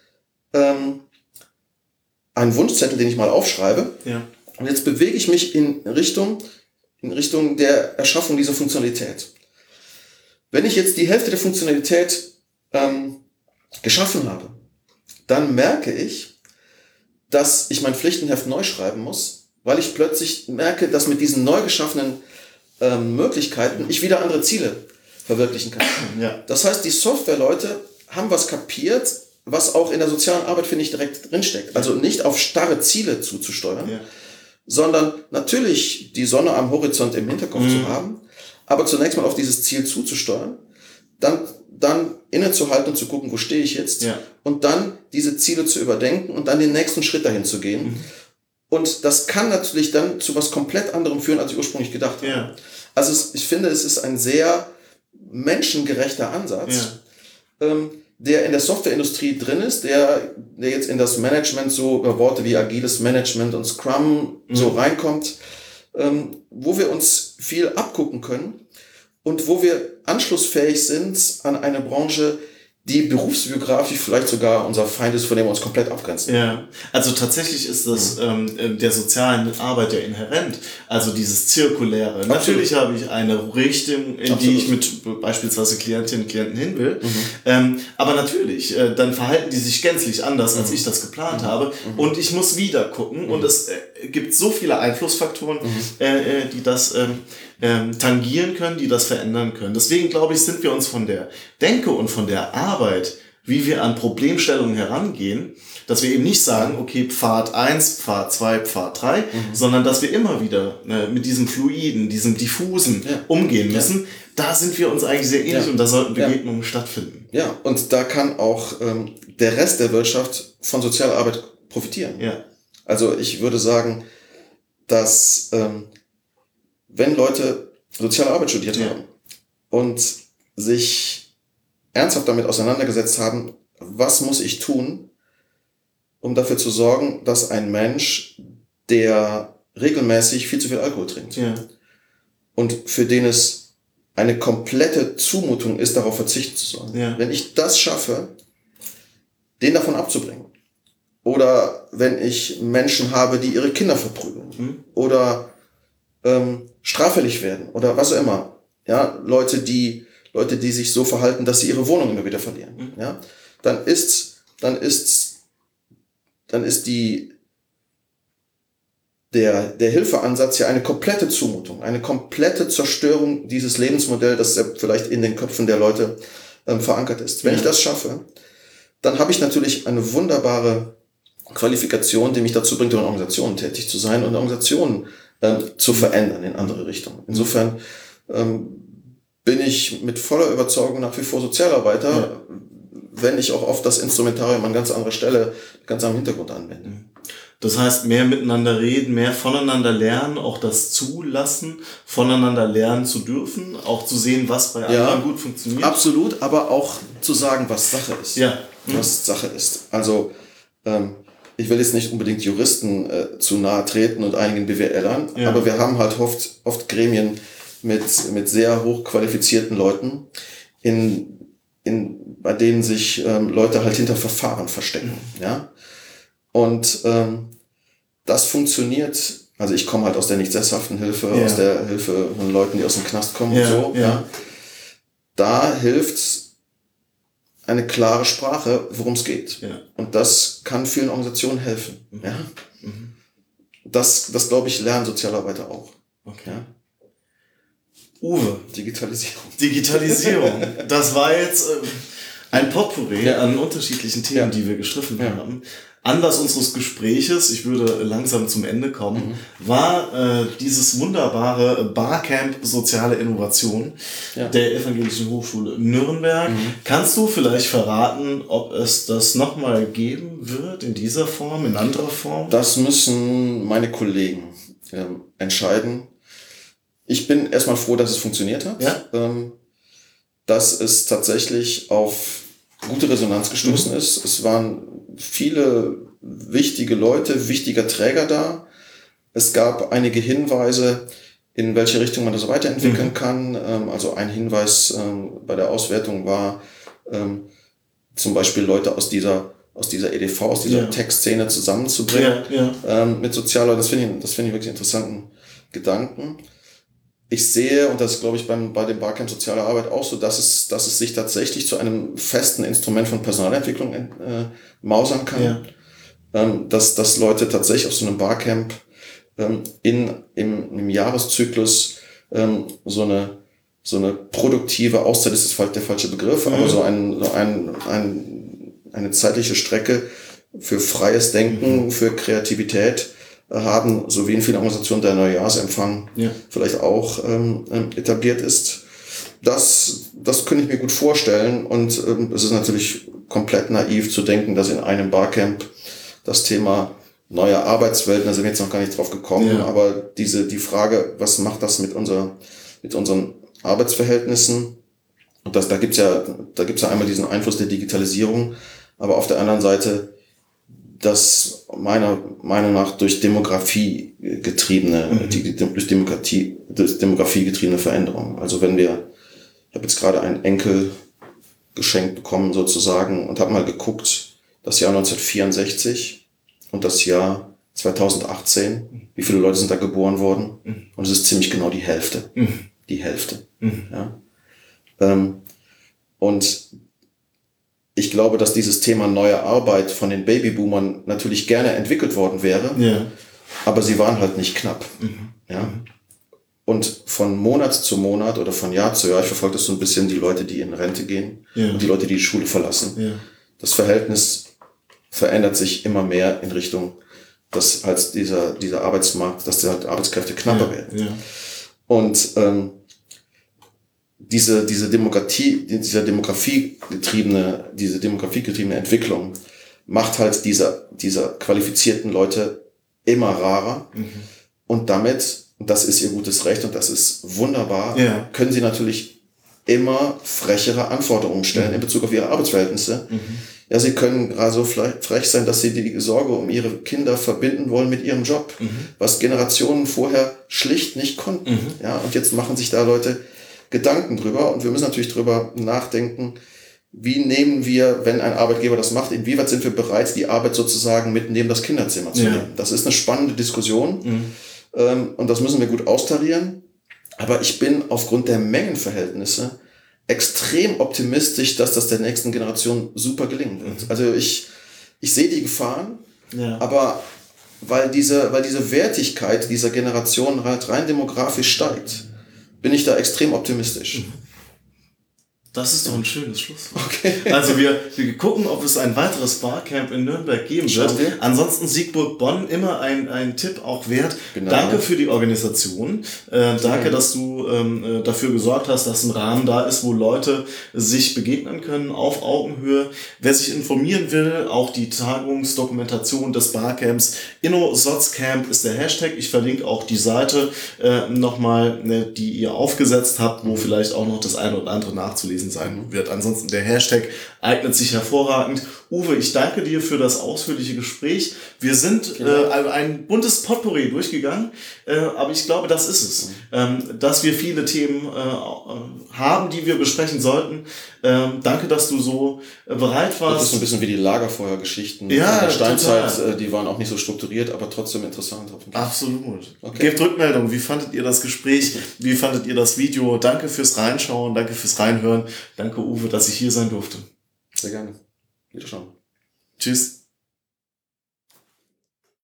ein Wunschzettel, den ich mal aufschreibe. Und jetzt bewege ich mich in Richtung der Erschaffung dieser Funktionalität. Wenn ich jetzt die Hälfte der Funktionalität geschaffen habe, dann merke ich, dass ich mein Pflichtenheft neu schreiben muss, weil ich plötzlich merke, dass mit diesen neu geschaffenen Möglichkeiten ich wieder andere Ziele verwirklichen kann. Ja. Das heißt, die Softwareleute haben was kapiert, was auch in der sozialen Arbeit, finde ich, direkt drinsteckt. Also nicht auf starre Ziele zuzusteuern, sondern natürlich die Sonne am Horizont im Hinterkopf zu haben, aber zunächst mal auf dieses Ziel zuzusteuern, dann innezuhalten und zu gucken, wo stehe ich jetzt, und dann diese Ziele zu überdenken und dann den nächsten Schritt dahin zu gehen. Und das kann natürlich dann zu was komplett anderem führen, als ich ursprünglich gedacht habe. Also ich finde, es ist ein sehr menschengerechter Ansatz, der in der Softwareindustrie drin ist, der jetzt in das Management so über Worte wie agiles Management und Scrum so reinkommt, wo wir uns viel abgucken können und wo wir anschlussfähig sind an eine Branche, die berufsbiografisch vielleicht sogar unser Feind ist, von dem wir uns komplett abgrenzen. Ja, also tatsächlich ist das der sozialen Arbeit ja inhärent, also dieses Zirkuläre. Absolut. Natürlich habe ich eine Richtung, in die ich mit beispielsweise Klientinnen und Klienten hin will, aber natürlich, dann verhalten die sich gänzlich anders, als ich das geplant habe, und ich muss wieder gucken, und es gibt so viele Einflussfaktoren, die das tangieren können, die das verändern können. Deswegen glaube ich, sind wir uns von der Denke und von der Arbeit, wie wir an Problemstellungen herangehen, dass wir eben nicht sagen, okay, Pfad 1, Pfad 2, Pfad 3, sondern dass wir immer wieder mit diesem Fluiden, diesem Diffusen umgehen müssen. Da sind wir uns eigentlich sehr ähnlich, und da sollten Begegnungen stattfinden. Ja, und da kann auch der Rest der Wirtschaft von sozialer Arbeit profitieren. Ja. Also ich würde sagen, dass wenn Leute soziale Arbeit studiert haben und sich ernsthaft damit auseinandergesetzt haben, was muss ich tun, um dafür zu sorgen, dass ein Mensch, der regelmäßig viel zu viel Alkohol trinkt und für den es eine komplette Zumutung ist, darauf verzichten zu sollen. Wenn ich das schaffe, den davon abzubringen, oder wenn ich Menschen habe, die ihre Kinder verprügeln oder straffällig werden oder was auch immer, Leute, die sich so verhalten, dass sie ihre Wohnung immer wieder verlieren, dann ist der Hilfeansatz ja eine komplette Zumutung, eine komplette Zerstörung dieses Lebensmodells, das ja vielleicht in den Köpfen der Leute verankert ist. Wenn ich das schaffe, dann habe ich natürlich eine wunderbare Qualifikation, die mich dazu bringt, in Organisationen tätig zu sein und Organisationen zu verändern in andere Richtungen. Insofern bin ich mit voller Überzeugung nach wie vor Sozialarbeiter, wenn ich auch oft das Instrumentarium an ganz anderer Stelle, ganz am Hintergrund anwende. Das heißt, mehr miteinander reden, mehr voneinander lernen, auch das zulassen, voneinander lernen zu dürfen, auch zu sehen, was bei anderen gut funktioniert. Absolut, aber auch zu sagen, was Sache ist. Was Sache ist. Also ich will jetzt nicht unbedingt Juristen zu nahe treten und einigen BWLern, aber wir haben halt oft Gremien mit sehr hochqualifizierten Leuten, bei denen sich Leute halt hinter Verfahren verstecken. Und das funktioniert, also ich komme halt aus der nicht sesshaften Hilfe, aus der Hilfe von Leuten, die aus dem Knast kommen und so. Da hilft eine klare Sprache, worum es geht. Und das kann vielen Organisationen helfen. Das glaube ich, lernen Sozialarbeiter auch. Uwe. Digitalisierung. Das war jetzt ein Potpourri an unterschiedlichen Themen, die wir gestriffen haben. Anlass unseres Gespräches, ich würde langsam zum Ende kommen, war dieses wunderbare Barcamp Soziale Innovation der Evangelischen Hochschule Nürnberg. Kannst du vielleicht verraten, ob es das nochmal geben wird in dieser Form, in anderer Form? Das müssen meine Kollegen entscheiden. Ich bin erstmal froh, dass es funktioniert hat. Dass es tatsächlich auf gute Resonanz gestoßen ist. Es waren viele wichtige Leute, wichtiger Träger da. Es gab einige Hinweise, in welche Richtung man das weiterentwickeln kann. Also ein Hinweis bei der Auswertung war zum Beispiel Leute aus dieser EDV, aus dieser Tech-Szene zusammenzubringen mit Sozialleuten. Das finde ich wirklich interessanten Gedanken. Ich sehe, und das ist, glaube ich, bei dem Barcamp Soziale Arbeit auch so, dass es sich tatsächlich zu einem festen Instrument von Personalentwicklung mausern kann. Dass Leute tatsächlich auf so einem Barcamp im Jahreszyklus so eine so eine produktive Auszeit ist der falsche Begriff, aber so eine zeitliche Strecke für freies Denken, für Kreativität haben, so wie in vielen Organisationen der Neujahrsempfang vielleicht auch etabliert ist. Das könnte ich mir gut vorstellen, und es ist natürlich komplett naiv zu denken, dass in einem Barcamp das Thema neue Arbeitswelten, da sind wir jetzt noch gar nicht drauf gekommen, aber die Frage, was macht das mit unseren Arbeitsverhältnissen? Und da gibt's ja einmal diesen Einfluss der Digitalisierung, aber auf der anderen Seite das meiner Meinung nach durch Demografie getriebene Veränderung. Also ich habe jetzt gerade einen Enkel geschenkt bekommen sozusagen und habe mal geguckt, das Jahr 1964 und das Jahr 2018, wie viele Leute sind da geboren worden? Und es ist ziemlich genau die Hälfte. Die Hälfte. Ja. Und ich glaube, dass dieses Thema neue Arbeit von den Babyboomern natürlich gerne entwickelt worden wäre, aber sie waren halt nicht knapp. Ja. Und von Monat zu Monat oder von Jahr zu Jahr, ich verfolge das so ein bisschen, die Leute, die in Rente gehen und die Leute, die Schule verlassen. Das Verhältnis verändert sich immer mehr in Richtung, dass als dieser Arbeitsmarkt, dass die Arbeitskräfte knapper werden. Und diese demografiegetriebene Entwicklung macht halt diese qualifizierten Leute immer rarer. Und damit, und das ist ihr gutes Recht und das ist wunderbar, können sie natürlich immer frechere Anforderungen stellen in Bezug auf ihre Arbeitsverhältnisse. Ja, sie können gerade so frech sein, dass sie die Sorge um ihre Kinder verbinden wollen mit ihrem Job, was Generationen vorher schlicht nicht konnten. Ja, und jetzt machen sich da Leute Gedanken drüber, und wir müssen natürlich drüber nachdenken, wie nehmen wir, wenn ein Arbeitgeber das macht, inwieweit sind wir bereit, die Arbeit sozusagen mit neben das Kinderzimmer zu nehmen. Das ist eine spannende Diskussion, und das müssen wir gut austarieren. Aber ich bin aufgrund der Mengenverhältnisse extrem optimistisch, dass das der nächsten Generation super gelingen wird. Also ich sehe die Gefahren, aber weil diese Wertigkeit dieser Generation halt rein demografisch steigt, bin ich da extrem optimistisch. Das ist doch ein schönes Schlusswort. Okay. Also wir gucken, ob es ein weiteres Barcamp in Nürnberg geben wird. Ansonsten Siegburg Bonn, immer ein Tipp auch wert. Genau. Danke für die Organisation. Danke, dass du dafür gesorgt hast, dass ein Rahmen da ist, wo Leute sich begegnen können auf Augenhöhe. Wer sich informieren will, auch die Tagungsdokumentation des Barcamps InnoSotzCamp ist der Hashtag. Ich verlinke auch die Seite nochmal, die ihr aufgesetzt habt, wo vielleicht auch noch das eine oder andere nachzulesen sein wird. Ansonsten der Hashtag eignet sich hervorragend. Uwe, ich danke dir für das ausführliche Gespräch. Wir sind ein buntes Potpourri durchgegangen, aber ich glaube, das ist es. Dass wir viele Themen haben, die wir besprechen sollten. Danke, dass du so bereit warst. Das ist ein bisschen wie die Lagerfeuergeschichten in der Steinzeit. Total. Die waren auch nicht so strukturiert, aber trotzdem interessant. Absolut. Okay. Gebt Rückmeldung. Wie fandet ihr das Gespräch? Wie fandet ihr das Video? Danke fürs Reinschauen. Danke fürs Reinhören. Danke, Uwe, dass ich hier sein durfte. Sehr gerne. Wiederschauen. Tschüss.